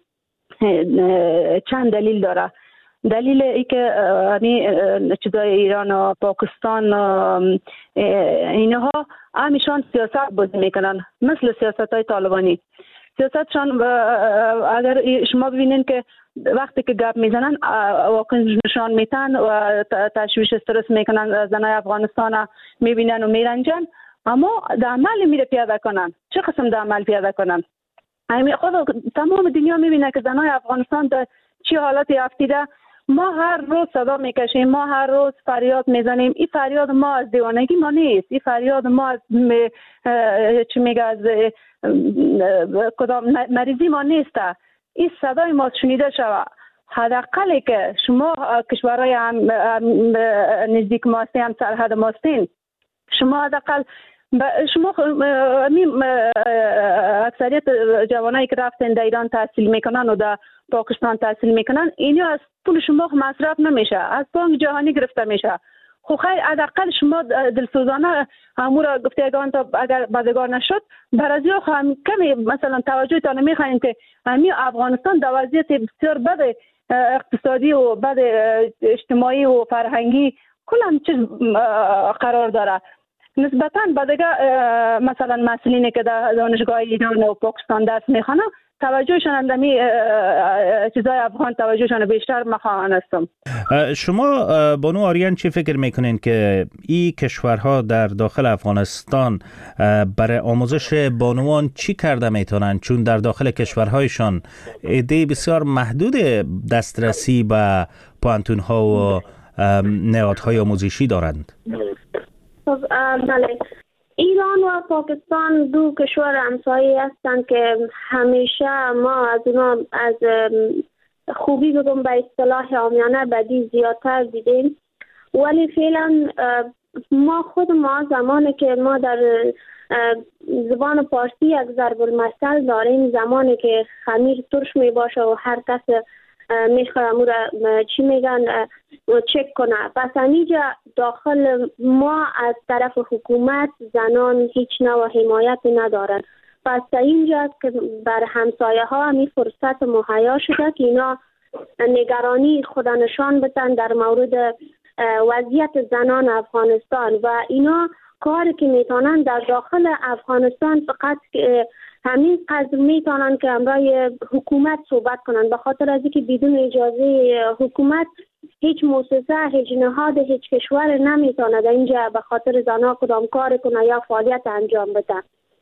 چند دلیل داره. دلیل ای که چیزای ایران و پاکستان اینها همیشان سیاست بازی میکنن، مثل سیاست های طالبانی. سیاستشان اگر شما ببینین که وقتی که گپ میزنن واقعا نشان میتن و تشویش استرس میکنن زنای افغانستان، میبینن و میرنجن، اما در عمل میره پیاده کنن. چه قسم در عمل پیاده کنن؟ خود تمام دنیا میبینه که زنای افغانستان در چه حالتی افتیده. ما هر روز صدا میکشیم، ما هر روز فریاد میزنیم. این فریاد ما از دیوانگی ما نیست، این فریاد ما از چی میگه از کدام مریضی ما نیست. این صدای ما شنیده شود. حداقلی که شما کشورهای هم نزدیک ما هستین، هم سرحد ما هستین، شما حداقل شما اکثریت جوانایی که رفتن در ایران تحصیل میکنن و در پاکستان تحصیل میکنن، اینو از پول شما مصرف نمیشه، از بانک جهانی گرفته میشه. خب خیر، حداقل شما دلسوزانه امور گفتگان تا اگر بدگار نشد برازیل هم کمی مثلا توجهتان میخواین که همین افغانستان در وضعیت بسیار بد اقتصادی و بد اجتماعی و فرهنگی کلا چیز قرار داره. نسبتاً به دیگه مثلا مسئولینی که در دانشگاه ایران و پاکستان درس میخوانن توجهشان اندمی چیزای افغان توجهشان بیشتر مخواهان هستم. شما بانو آریان چی فکر میکنین که این کشورها در داخل افغانستان برای آموزش بانوان چی کرده میتونن؟ چون در داخل کشورهایشان عده بسیار محدود دسترسی به پوانتونها و نهادهای آموزشی دارند. بله، ایران و پاکستان دو کشور همسایه هستند که همیشه ما از اونا از خوبی بگم به اصطلاح عامیانه بدی زیادتر دیدیم، ولی فعلا ما خود ما زمانی که ما در زبان فارسی یک ضرب المثل داریم، زمانی که خمیر ترش می باشه و هر کس میخواه امو را چی میگن چک کنه. پس اینجا داخل ما از طرف حکومت زنان هیچ نوع حمایت ندارن. پس اینجا که بر همسایه ها همی فرصت مهیا شده که اینا نگرانی خدا نشان بدن در مورد وضعیت زنان افغانستان و اینا کاری که میتونن در داخل افغانستان فقط همین قدر میتونن که امرای حکومت صحبت کنن، به خاطر از اینکه بدون اجازه حکومت هیچ مؤسسه، هیچ نهاد، هیچ کشور نمیتونه در اینجا به خاطر زنها کدام کار کنه یا فعالیت انجام بده.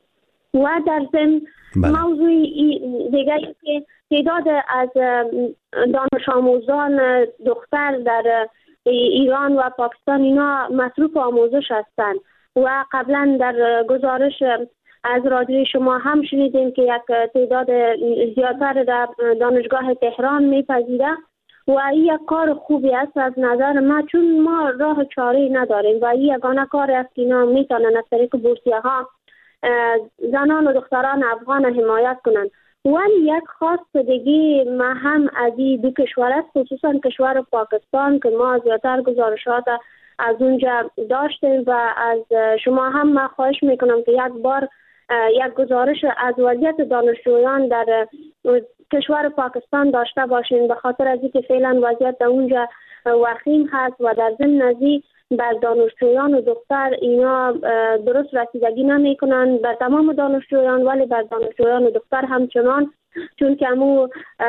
و در ضمن موضوع دیگه که تعداد از دانش آموزان دختر در ایران و پاکستان اینا مصروف آموزش هستند و قبلا در گزارش از رادیوی شما هم شنیدیم که یک تعداد زیادتر در دانشگاه تهران میپذیره و این یک کار خوبی است از نظر ما، چون ما راه چاره نداریم و این یگانه کار است که اینا میتونن از طریق بورسیه ها زنان و دختران افغان حمایت کنند. ولی یک خواست دیگه ما هم از این دو کشور است، خصوصا کشور پاکستان که ما زیادتر گزارشات از اونجا داشتیم و از شما هم ما خواهش میکنم که یک بار یک گزارش از وضعیت دانشجویان در کشور پاکستان داشته باشین، به خاطر از اینکه فعلا وضعیت در اونجا وخیم هست و در ضمن نزی بر دانشجویان و دختر اینا درست رسیدگی نمی کنن بر تمام دانشجویان، ولی بر دانشجویان و دختر همچنان، چون که امو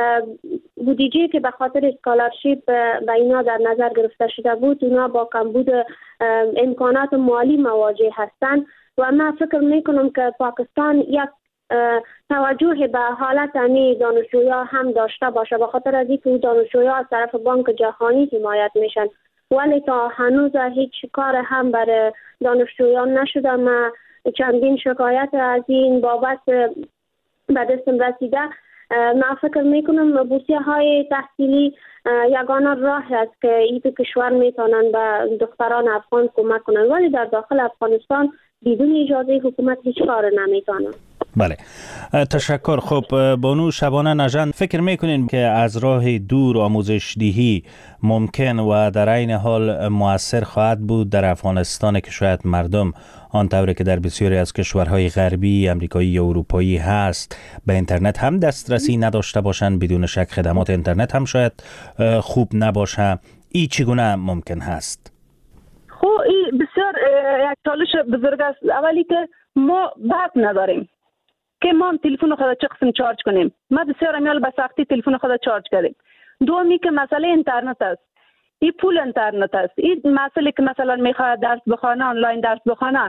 بودجه که به خاطر اسکالرشیپ به اینا در نظر گرفته شده بود اینا با کمبود امکانات مالی مواجه هستند و من فکر میکنم که پاکستان یک توجه به حالت امی دانشجویا هم داشته باشه، به خاطر از اینکه دانشجویا از طرف بانک جهانی حمایت میشن، ولی تا هنوز هیچ کار هم برای دانشجویان نشده. من چندین شکایت از این بابت به دستم رسیده. من فکر میکنم بورسیه های تحصیلی یگانه راه است که این دو کشور میتونن به دختران افغان کمک کنن، ولی در داخل افغانستان بدون اجازه حکومت هیچ کار نمیتونن. بله، تشکر. خب بانو شبانه نژند، فکر میکنین که از راه دور آموزش دیهی ممکن و در عین حال مؤثر خواهد بود در افغانستان که شاید مردم آنطوری که در بسیاری از کشورهای غربی، امریکایی یا اروپایی هست به اینترنت هم دسترسی نداشته باشند؟ بدون شک خدمات اینترنت هم شاید خوب نباشه. این چگونه ممکن هست؟ خب این بسیار یک چالش بزرگ است. اولی که ما بحث نداریم که ما تلفن خود چه قسم چارج کنیم. ما بسیار امیال به سختی تلفن خود چارج کردیم. دومی که مسئله اینترنت است. این پول اینترنت است. این مسئله که مثلا میخواد درس بخونه، آنلاین درس بخونه،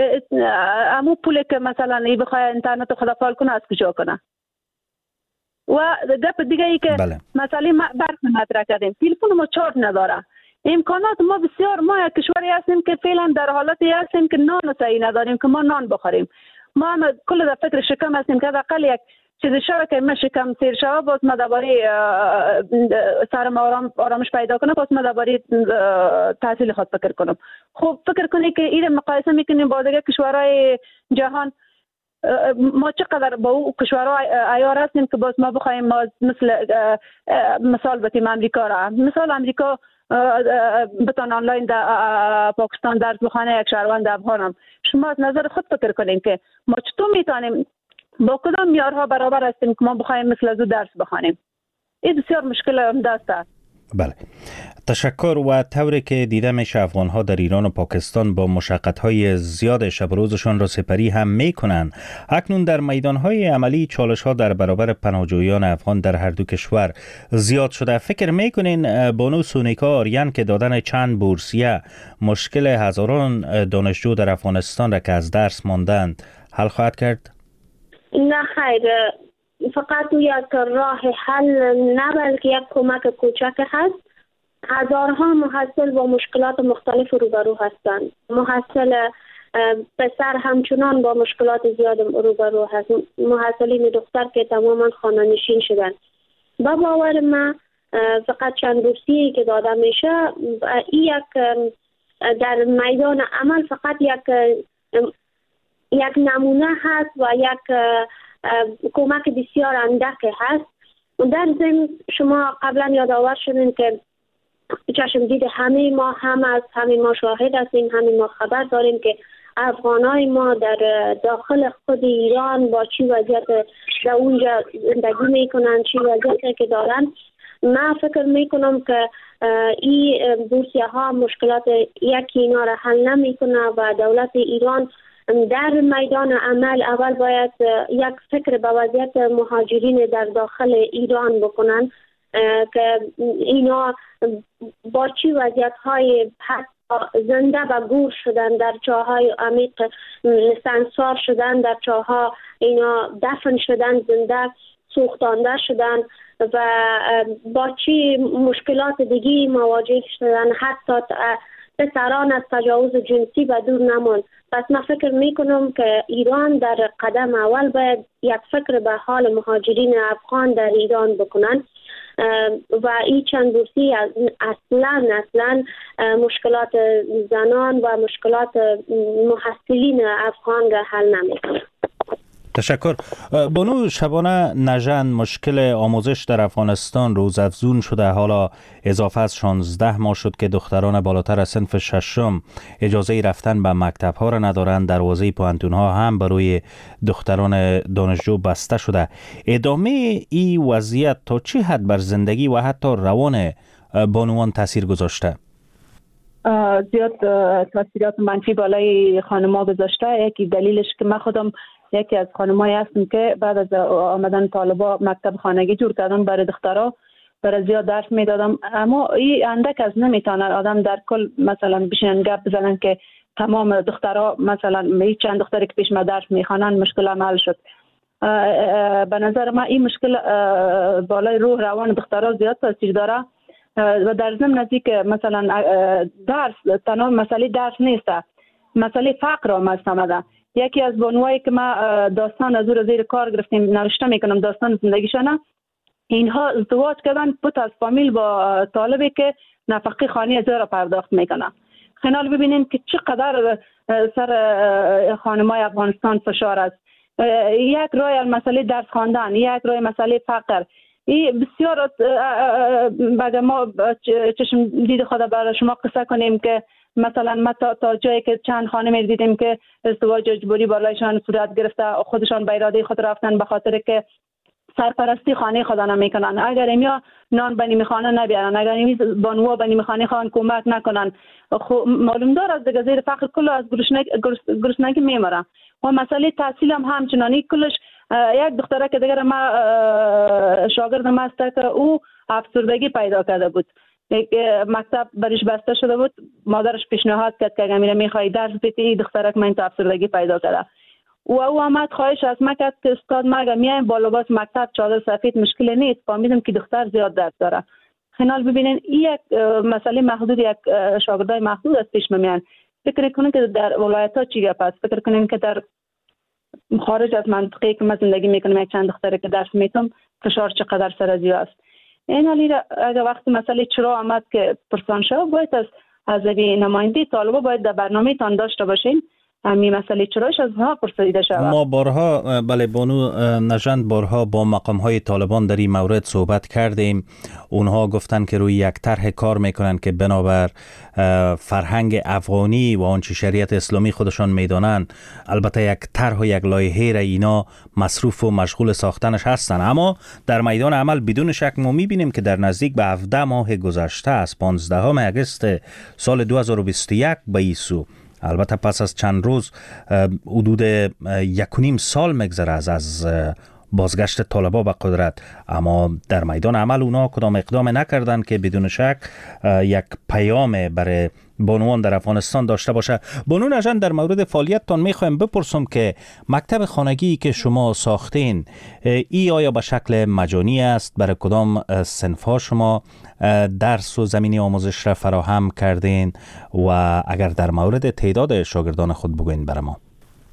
امو پول که مثلا ای بخواد اینترنت خود فعال کنه از کجا کنه؟ و گپ دیگه ای که بله. مسئله برق مطرح کردیم. تلفن ما چارج نداره. امکانات ما بسیار، ما یک کشوری هستیم که فعلا در حالتی هستیم که نان صحیح نداریم که ما نان بخوریم. ما هم کل در فکر شکم هستیم که حداقل یک چیز شوه که ما شکم سیر شوه باز ما درباره سرم آرام آرامش پیدا کنم، باز ما درباره تحصیل خود فکر کنم. خب فکر کنی که این مقایسه میکنیم با دیگه کشورهای جهان، ما چقدر با او کشورها عیار هستیم که باز ما بخوایم ما مثل مثال بتیم امریکا را، مثال امریکا بتان آنلاین در پاکستان درس بخونه یک شهروند افغانم. شما از نظر خود فکر کنین که ما چطور میتونیم با کدام معیارها برابر هستیم که ما بخوایم مثل از او درس بخونیم؟ این بسیار مشکل عمده است. بله، تشکر. و طوری که دیده میشه افغانها در ایران و پاکستان با مشقت‌های زیاد شب و روزشان را سپری هم میکنن. اکنون در میدان‌های عملی چالش‌ها در برابر پناهجویان افغان در هر دو کشور زیاد شده. فکر میکنین بانو سونیکا آریان که دادن چند بورسیه مشکل هزاران دانشجو در افغانستان را که از درس ماندند حل خواهد کرد؟ نه خیر، فقط یک راه حل نه بلکه یک کمک کوچک هست. هزارها محصل با مشکلات مختلف روبرو هستند. محصل پسر همچنان با مشکلات زیاد روبرو هست. محصلین دختر که تماما خانه نشین شدن. با باور من فقط چند بورسیه‌ای که داده میشه این یک در میدان عمل فقط یک یک نمونه هست و یک کمک بسیار اندک هست. در ضمن شما قبلا یادآور شدین که چشم دید همه ما هم از همه ما شاهد هستیم، همه ما خبر داریم که افغانای ما در داخل خود ایران با چی وضعیت در اونجا زندگی میکنن، چی وضعیتی که دارن. من فکر میکنم که این بورسیه ها مشکلات یکی اینا را حل نمیکنه و دولت ایران در میدان عمل اول باید یک فکر به وضعیت مهاجرین در داخل ایران بکنن که اینا با چی وضعیت های زنده و گور شدن در جاهای عمیق سنگسار شدن در چاها، اینا دفن شدن، زنده سوختانده شدن و با چی مشکلات دیگی مواجه شدن. حتی پسران از تجاوز جنسی به دور نموند. پس من فکر میکنم که ایران در قدم اول باید یک فکر به حال مهاجرین افغان در ایران بکنن و این چند بورسی اصلا اصلا مشکلات زنان و مشکلات محصلین افغان را حل نمیکنه. تشکر. بانو شبانه نژند، مشکل آموزش در افغانستان روزافزون شده. حالا اضافه از شانزده ماه شد که دختران بالاتر از صنف ششم اجازه رفتن به مکتب ها را ندارند. دروازه پوهنتون ها هم برای دختران دانشجو بسته شده. ادامه این وضعیت تا چه حد بر زندگی و حتی روان بانوان تاثیر گذاشته؟ زیاد تاثیرات منفی بالای خانم‌ها گذاشته. یکی دلیلش که من خودم یکی از خانمایی هستم که بعد از آمدن طالبا مکتب خانگی جور کردم برای دخترها، برای زیاد درس میدادم، اما این اندک از نمیتونه آدم در کل مثلا بشینن گپ بزنن که تمام دخترها مثلا هیچ چند دختری که پیش ما درس میخوانن مشکل عمل شد. به نظر من این مشکل بالای روح روان دخترها زیاد تاثیر داره و در ضمن نزدیک مثلا درس تنها مسئله درس نیست، مسئله فقر هم آمده. یکی از بانوایی که ما داستان از او زیر کار گرفتیم نوشته میکنم داستان زندگیشانه، اینها ازدواج کردن پت از فامیل با طالبی که نفقه خانه از را پرداخت میکنه. خیال ببینین که چقدر سر خانمای افغانستان فشار است. یک راه مسئله درس خواندن، یک راه مسئله فقر. این بسیار بعد ما چشم دید خدا برای شما قصه کنیم که مثلا ما تا, تا جایی که چند خانم دیدیم که ازدواج اجباری بالایشان صورت گرفته، خودشان به اراده خود رفتن به خاطر که سرپرستی خانه خدا نمیکنن. اگر اینا نان به نیمه خانه نبیارن، اگر این بانوها به نیمه خانه خان کمک نکنن، خب معلوم دار از دیگه زیر فقر کل از گرسنگی میمرن. و مسئله تحصیل هم همچنانی کلش. یک دختره که دیگر ما شاگردم است که او افسردگی پیدا کرده بود، مکتب برش بسته شده بود، مادرش پیشنهاد کرد که اگر میره میخوای درس بدی، دخترک من تو افسردگی پیدا کرده و او آمد خواهش از من کرد که استاد ما اگر میایم با لباس مکتب چادر سفید مشکل نیست. فهمیدم که دختر زیاد درس داره. خنال ببینین این یک مسئله محدود، یک شاگردای محدود است پیش میان. فکر کنین که در ولایت ها چی گپ است، فکر کنین که در خارج از منطقه که من زندگی میکنم یک چند دختره که درس میتونم فشار چقدر سر است. این حالی اگر وقتی مسئله چرا آمد که پرسان شد، باید از از نماینده طالبا باید در برنامه تان داشته باشین همین مسئله چراش از ها پرسیده شود. ما بارها بله بانو نژند بارها با مقام های طالبان در این مورد صحبت کردیم. اونها گفتن که روی یک طرح کار میکنن که بنابر فرهنگ افغانی و آنچه شریعت اسلامی خودشان میدانن، البته یک طرح و یک لایحه را اینا مصروف و مشغول ساختنش هستن، اما در میدان عمل بدون شک ما میبینیم که در نزدیک به هفده ماه گذشته از پانزدهم اگست سال دو هزار و بیست و یک به این سو، البته پس از چند روز حدود یک و نیم سال میگذره از از بازگشت طالبا به قدرت، اما در میدان عمل اونا کدام اقدام نکردن که بدون شک یک پیام برای بانوان در افغانستان داشته باشه. بانو نژند، در مورد فعالیتتان میخوایم بپرسم که مکتب خانگی که شما ساختین ای آیا به شکل مجانی است؟ برای کدام صنف‌ها شما درس و زمینی آموزش را فراهم کردین و اگر در مورد تعداد شاگردان خود بگوین برای ما.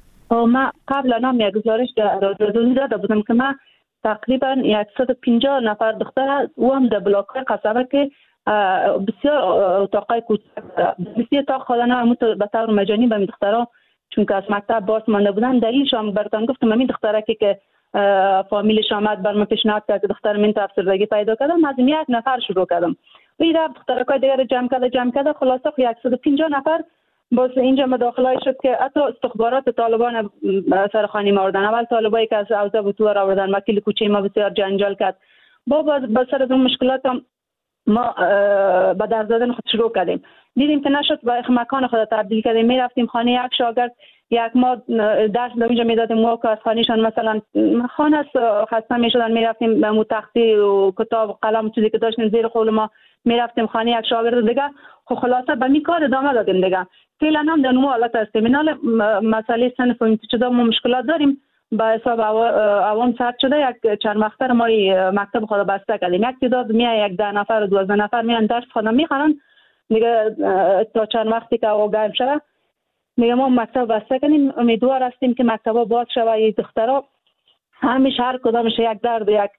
ما قبل نام یک گزارش رادیو داده بودم که ما تقریبا صد و پنجاه نفر دختر و هم در بلاک قصبه که بسیار اتاقای کوچک بسیار اتاق خودن هم به طور مجانی به دخترها چون که از مکتب باز مانده بودن. دلیلش هم براتون گفتم همین دختره که فامیلش آمد بر من پیشنهاد کرد که دختر من تو افسردگی پیدا کردم، از یک نفر شروع کردم و این رفت دخترکای دیگر جمع کرده جمع کرده خلاصه صد و پنجاه نفر باز اینجا مداخله شد که حتی استخبارات طالبان سر خانی ما آوردن. اول طالبایی که از اوضاع بطور آوردن، وکیل کوچه ما بسیار جنجال کرد. با با سر از اون مشکلات هم ما به درس دادن خود شروع کردیم. دیدیم که نشد با مکان خود تبدیل کردیم. می رفتیم خانه یک شاگرد یک ما درس در اونجا میدادیم و که از خانهشان مثلا خانه خسته می شدن، می رفتیم به مو تختی و کتاب قلم چیزی که داشتیم زیر قول ما میرفتیم خانه یک شاگرد دیگه. خب خلاصه به می کار ادامه دادیم دیگه. فعلا هم در نمو حالت هستیم. اینا مسئله صنف و چیزا ما مشکلات داریم. با حساب عوام سرد شده. یک چند وقته ما مکتب خود بسته کردیم. یک تعداد میای یک ده نفر و دوازده نفر میان درس خانه میخوانن دیگه تا چند وقتی که هوا گرم شده میگه ما مکتب بسته کنیم. امیدوار هستیم که مکتبا باز شود. این دخترها همیشه هر کدامش یک درد یک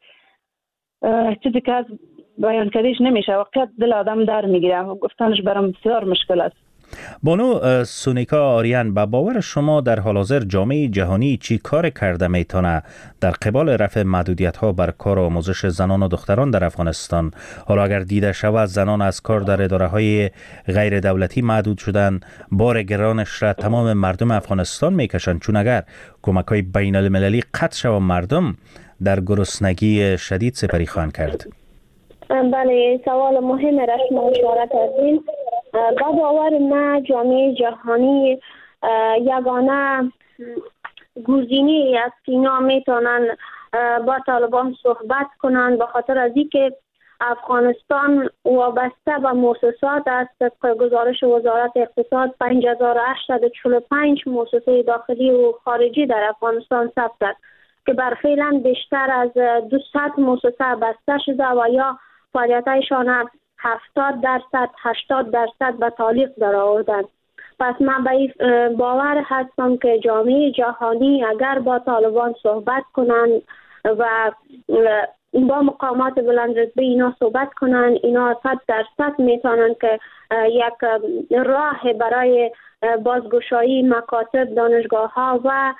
چیزی که از بیان کردیش نمیشه. واقعا دل آدم در میگیره. گفتنش برام بسیار مشکل است. بانو سونیکا آریان، به باور شما در حال حاضر جامعه جهانی چی کار کرده میتونه در قبال رفع محدودیت ها بر کار و آموزش زنان و دختران در افغانستان؟ حالا اگر دیده شود زنان از کار در اداره های غیر دولتی محدود شدن، بار گرانش را تمام مردم افغانستان میکشند، چون اگر کمک های بین المللی قطع شود مردم در گرسنگی شدید سپری خواهند کرد. بله، سوال مهم را شما اشاره کردین. با باور من جامعه جهانی یگانه گزینه است که اینا میتونن با طالبان صحبت کنن، به خاطر از اینکه افغانستان وابسته به مؤسسات است. طبق گزارش وزارت اقتصاد پنج هزار و هشتصد و چهل و پنج مؤسسه داخلی و خارجی در افغانستان ثبت است که بر فعلا بیشتر از دویست مؤسسه بسته شده و یا فعالیتایشان هفتاد درصد هشتاد درصد به تعلیق در آوردن. پس من به باور هستم که جامعه جهانی اگر با طالبان صحبت کنند و با مقامات بلند رتبه اینا صحبت کنند، اینا صد درصد میتونن که یک راه برای بازگشایی مکاتب، دانشگاه ها و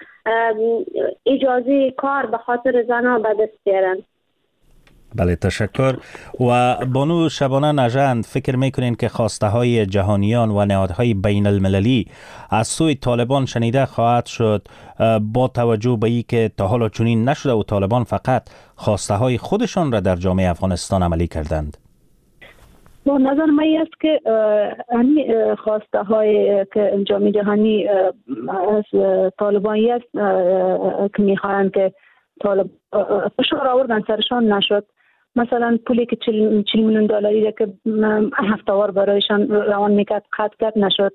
اجازه کار به خاطر زنها به دست بیارن. بله، تشکر. و بانو شبانه نژند، فکر میکنین که خواسته های جهانیان و نهادهای بین المللی از سوی طالبان شنیده خواهد شد، با توجه به ای که تا حالا چنین نشده و طالبان فقط خواسته های خودشان را در جامعه افغانستان عملی کردند؟ با نظر من است که همین خواسته های که جامعه جهانی از طالبانی است که میخواهند که طالب فشار آوردن سرشان نشد. مثلا پولی که چل میلیون دلاری که هفته‌وار برایشان روان میکرد قطع کرد نشد.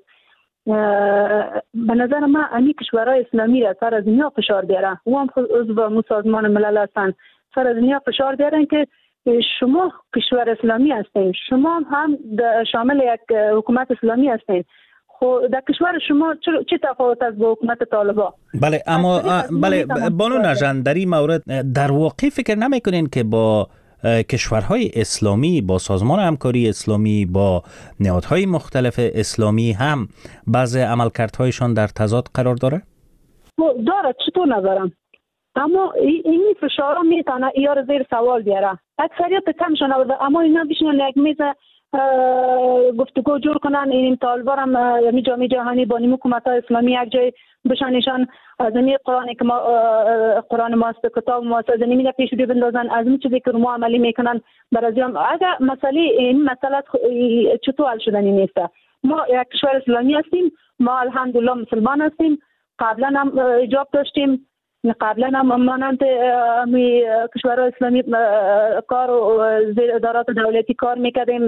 به نظر من امی کشورهای اسلامی را سر از دنیا فشار بیارن، و هم عضو سازمان ملل هستن، سر از دنیا فشار بیارن که شما کشور اسلامی هستین، شما هم شامل یک حکومت اسلامی هستین. خب در کشور شما چه تفاوت است با حکومت طالبان؟ بله، اما بله بانو نژند، در این مورد در واقع فکر نمیکنین که با کشورهای اسلامی، با سازمان همکاری اسلامی، با نهادهای مختلف اسلامی هم بعض عملکردهایشان در تضاد قرار داره؟ داره، چطور ندارم. اما این فشارها میتونه ایار زیر سوال بیاره. اکثریت کمشون نبوده، اما اینا بیشتر یک میز گفتگو جور کنن. این طالبان هم یعنی جامعه جهانی با نیم حکومت های اسلامی یک جای بشانشان از این قرآنی که ما قرآن ماست، کتاب ماست، از این پیش رو بندازن، از این چیزی که ما عملی میکنن برازیام. اگر مسئله این مسئله چطور حل شدنی نیست. ما یک کشور اسلامی هستیم، ما الحمدلله مسلمان هستیم، قبلا هم حجاب داشتیم، قبلا هم مانند کشورهای اسلامی کار و زیر ادارات دولتی کار میکردیم.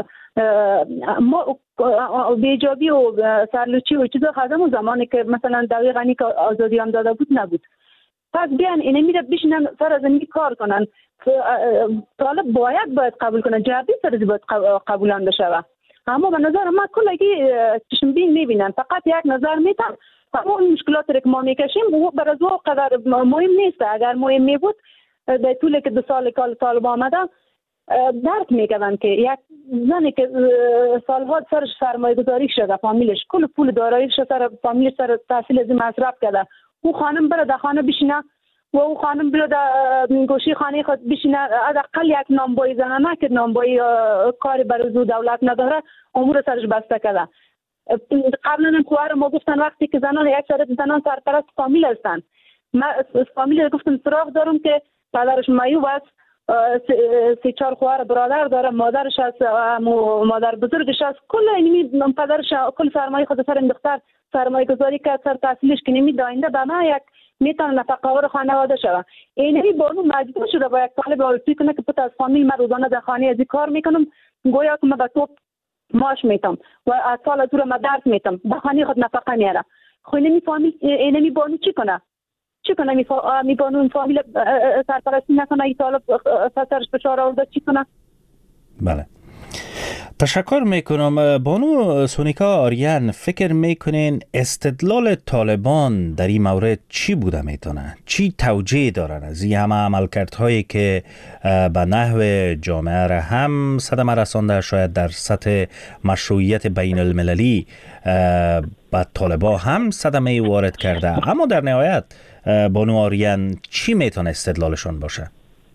ما بیجابی و سرلوچی و چیزا خدم زمانی که مثلا دوی غنی که آزادی هم داده بود نبود. پس بیان اینه میره بشینن سر از این کار کنن. طالب باید باید قبول کنن، جوابی سر از باید قبولان بشه. اما به نظر ما کلگی چشمبین میبینن، فقط یک نظر میتن. اما این مشکلات را که ما میکشیم و برای او قدر مهم نیست. اگر مهم می بود در طول که دو سال کال طالب آمده درک میکردن که یک زنی که سالها سرش سرمایه گذاری شده، فامیلش کل پول داراییش سر فامیلش سر تحصیل از مصرف کرده، او خانم بره در خانه بشینه و او خانم بره در گوشی خانه خود بشینه، حداقل یک نامبایی زنانه که نامبایی کاری برای دولت نداره، امور سرش بسته کرده. قبلا هم خواهر ما گفتن وقتی که زنان یک سر زنان سرپرست فامیل هستن، من فامیل گفتم سراغ دارم که پدرش معیوب است، سی چهار خواهر برادر داره، مادرش است، مادر بزرگش است، کل اینمی پدرش کل سرمایه خود سر این دختر سرمایه گذاری کرد، سر تحصیلش که نمی داینده به من یک میتونه نفقه ها رو خانواده شود. اینمی بانو مجبور شده با یک طالب آلفی کنه که پت از فامیل من روزانه در خانه ازی کار میکنم، گویا که من به تو ماش میتم و از سال از رو من درس میتم به خانه خود نفقه میارم. خو اینمی فامیل اینمی بانو چی کنه؟ چی کنه می, فا... می بانو این فامیل سرپرستی نکنه؟ این طالب سرش فشار آورده چی کنه؟ بله، تشکر میکنم. بانو سونیکا آریان، فکر میکنین استدلال طالبان در این مورد چی بوده میتونه؟ چی توجیه دارن از این همه عملکردهایی که به نحو جامعه را هم صدمه رسانده، شاید در سطح مشروعیت بین المللی به طالبا هم صدمه وارد کرده، اما در نهایت بانو آریان چی میتونه استدلالشون باشه؟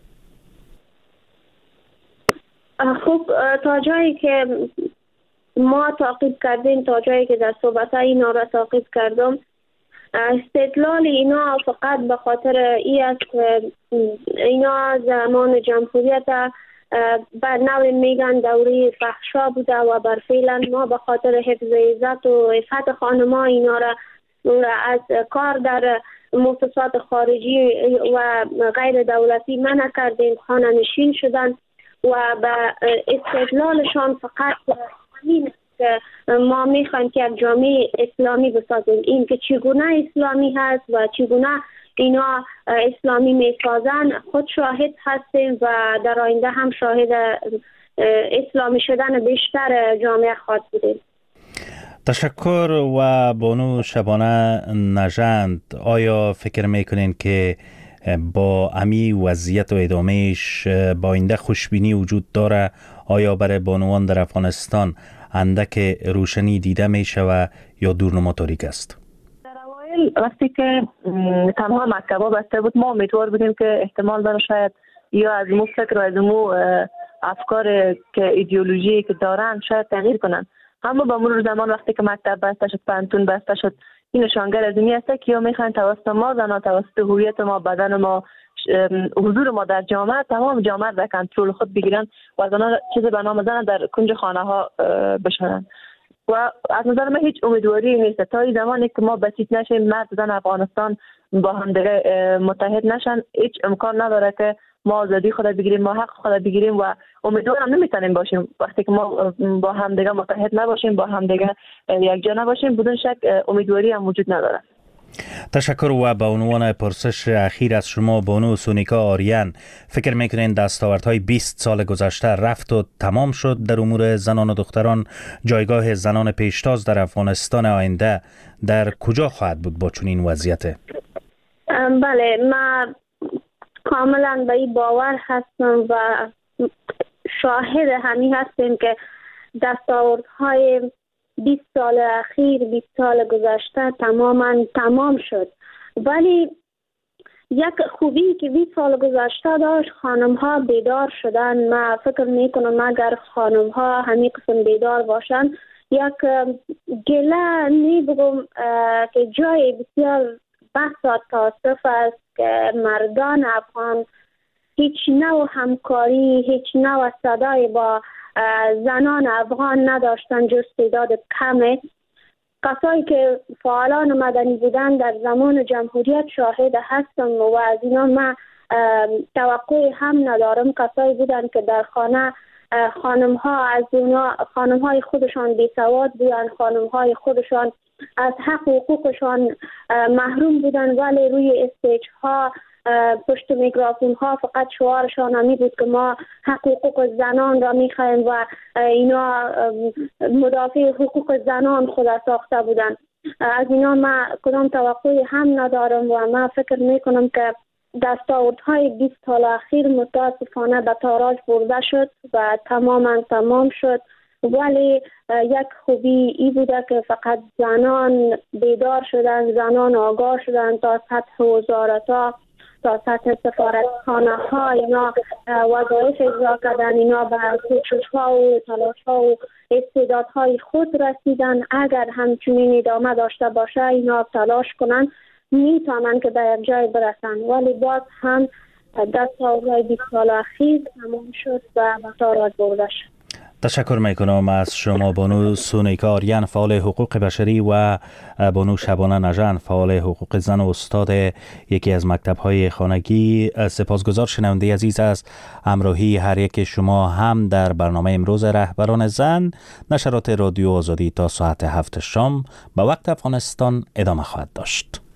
خب تا جایی که ما تعقیب کردیم، تا جایی که در صحبت اینا را تعقیب کردم، استدلال اینا فقط به خاطر ای است که اینا زمان جمهوریت بر نوع میگن دوره فحشا بوده و بر فعلا ما به خاطر حفظ عزت و عفت خانما اینا را از کار در مؤسسات خارجی و غیر دولتی منع کردیم، خانه نشین شدن و به استدلالشان فقط همین است که ما میخوایم که یک جامعه اسلامی بسازیم. این که چگونه اسلامی هست و چگونه اینا اسلامی میسازن خود شاهد هستیم و در آینده هم شاهد اسلامی شدن بیشتر جامعه خواهد بودیم. تشکر. و بانو شبانه نژند، آیا فکر میکنین که با امی وضعیت و ادامهش با آینده خوشبینی وجود داره؟ آیا برای بانوان در افغانستان اندک روشنی دیده می شود یا دورنما تاریک است؟ در اوایل وقتی که تنها مکتبا بسته بود ما امیدوار بودیم که احتمال داره شاید یا از مو فکر و از مو افکار که ایدئولوژی که دارن شاید تغییر کنن، اما با مرور زمان وقتی که مکتب بسته شد، پانتون بسته شد، این نشانگر از این است که یا میخواین توسط ما زنان، توسط هویت ما، بدن ما، حضور ما در جامعه، تمام جامعه در کنترل خود بگیرن و زنان چیزی به نام زن در کنج خانه ها بشنن. و از نظر من هیچ امیدواری نیست تا این زمانی که ما بسیط نشیم، مرد زن افغانستان با هم دیگه متحد نشن، هیچ امکان نداره که ما آزادی خود بگیریم، ما حق خود بگیریم و امیدوارم نمیتونیم باشیم وقتی که ما با هم دیگه متحد نباشیم، با هم دیگه یکجا نباشیم. بدون شک امیدواری هم وجود نداره. تشکر. و به عنوان پرسش اخیر از شما بانو سونیکا آریان، فکر میکنین دستاوردهای بیست سال گذشته رفت و تمام شد در امور زنان و دختران؟ جایگاه زنان پیشتاز در افغانستان آینده در کجا خواهد بود با چنین وضعیت؟ بله، من کاملا به این باور هستم و شاهد همین هستیم که دستاوردهای بیست سال اخیر، بیست سال گذشته تماما تمام شد. ولی یک خوبی که بیست سال گذشته داشت، خانم ها بیدار شدن. من فکر میکنم اگر خانم ها همین قسم بیدار باشن، یک گله می بگم که جای بسیار بحث و تاسف است که مردان افغان هیچ نوع همکاری، هیچ نوع صدای با زنان افغان نداشتن جز تعداد کمه. کسایی که فعالان مدنی بودن در زمان جمهوریت شاهد هستم و از اینا من توقع هم ندارم. کسایی بودن که در خانه خانم ها از اونا خانم های خودشان بی سواد بودن، خانم های خودشان از حق و حقوقشان محروم بودن، ولی روی استیج ها پشت میکروفون ها فقط شعارشان همی بود که ما حق و حقوق زنان را میخوایم و اینا مدافع حقوق زنان خود ساخته بودن. از اینا من کدام توقعی هم ندارم و من فکر میکنم که دستاوردهای بیست سال اخیر متاسفانه به تاراج برده شد و تماما تمام شد. ولی یک خوبی ای بوده که فقط زنان بیدار شدن، زنان آگاه شدن، تا سطح وزارت ها، تا سطح سفارتخانه ها اینا وظایف اجرا کردن، اینا به کوشش ها و تلاش ها و استعدادهای خود رسیدن. اگر همچنین ادامه داشته باشه، اینا تلاش کنن، میتونن که به یک جای برسن. ولی باز هم دستاوردهای بیست سال اخیر تمام شد و به تاراج برده شد. تشکر میکنم از شما بانو سونیکاریان فعال حقوق بشری و بانو شبانه نژن فعال حقوق زن و استاد یکی از مکتب‌های خانگی. سپاسگزار شنونده عزیز از همراهی هر یک شما هم در برنامه امروز رهبران زن. نشرات رادیو آزادی تا ساعت هفت شام به وقت افغانستان ادامه خواهد داشت.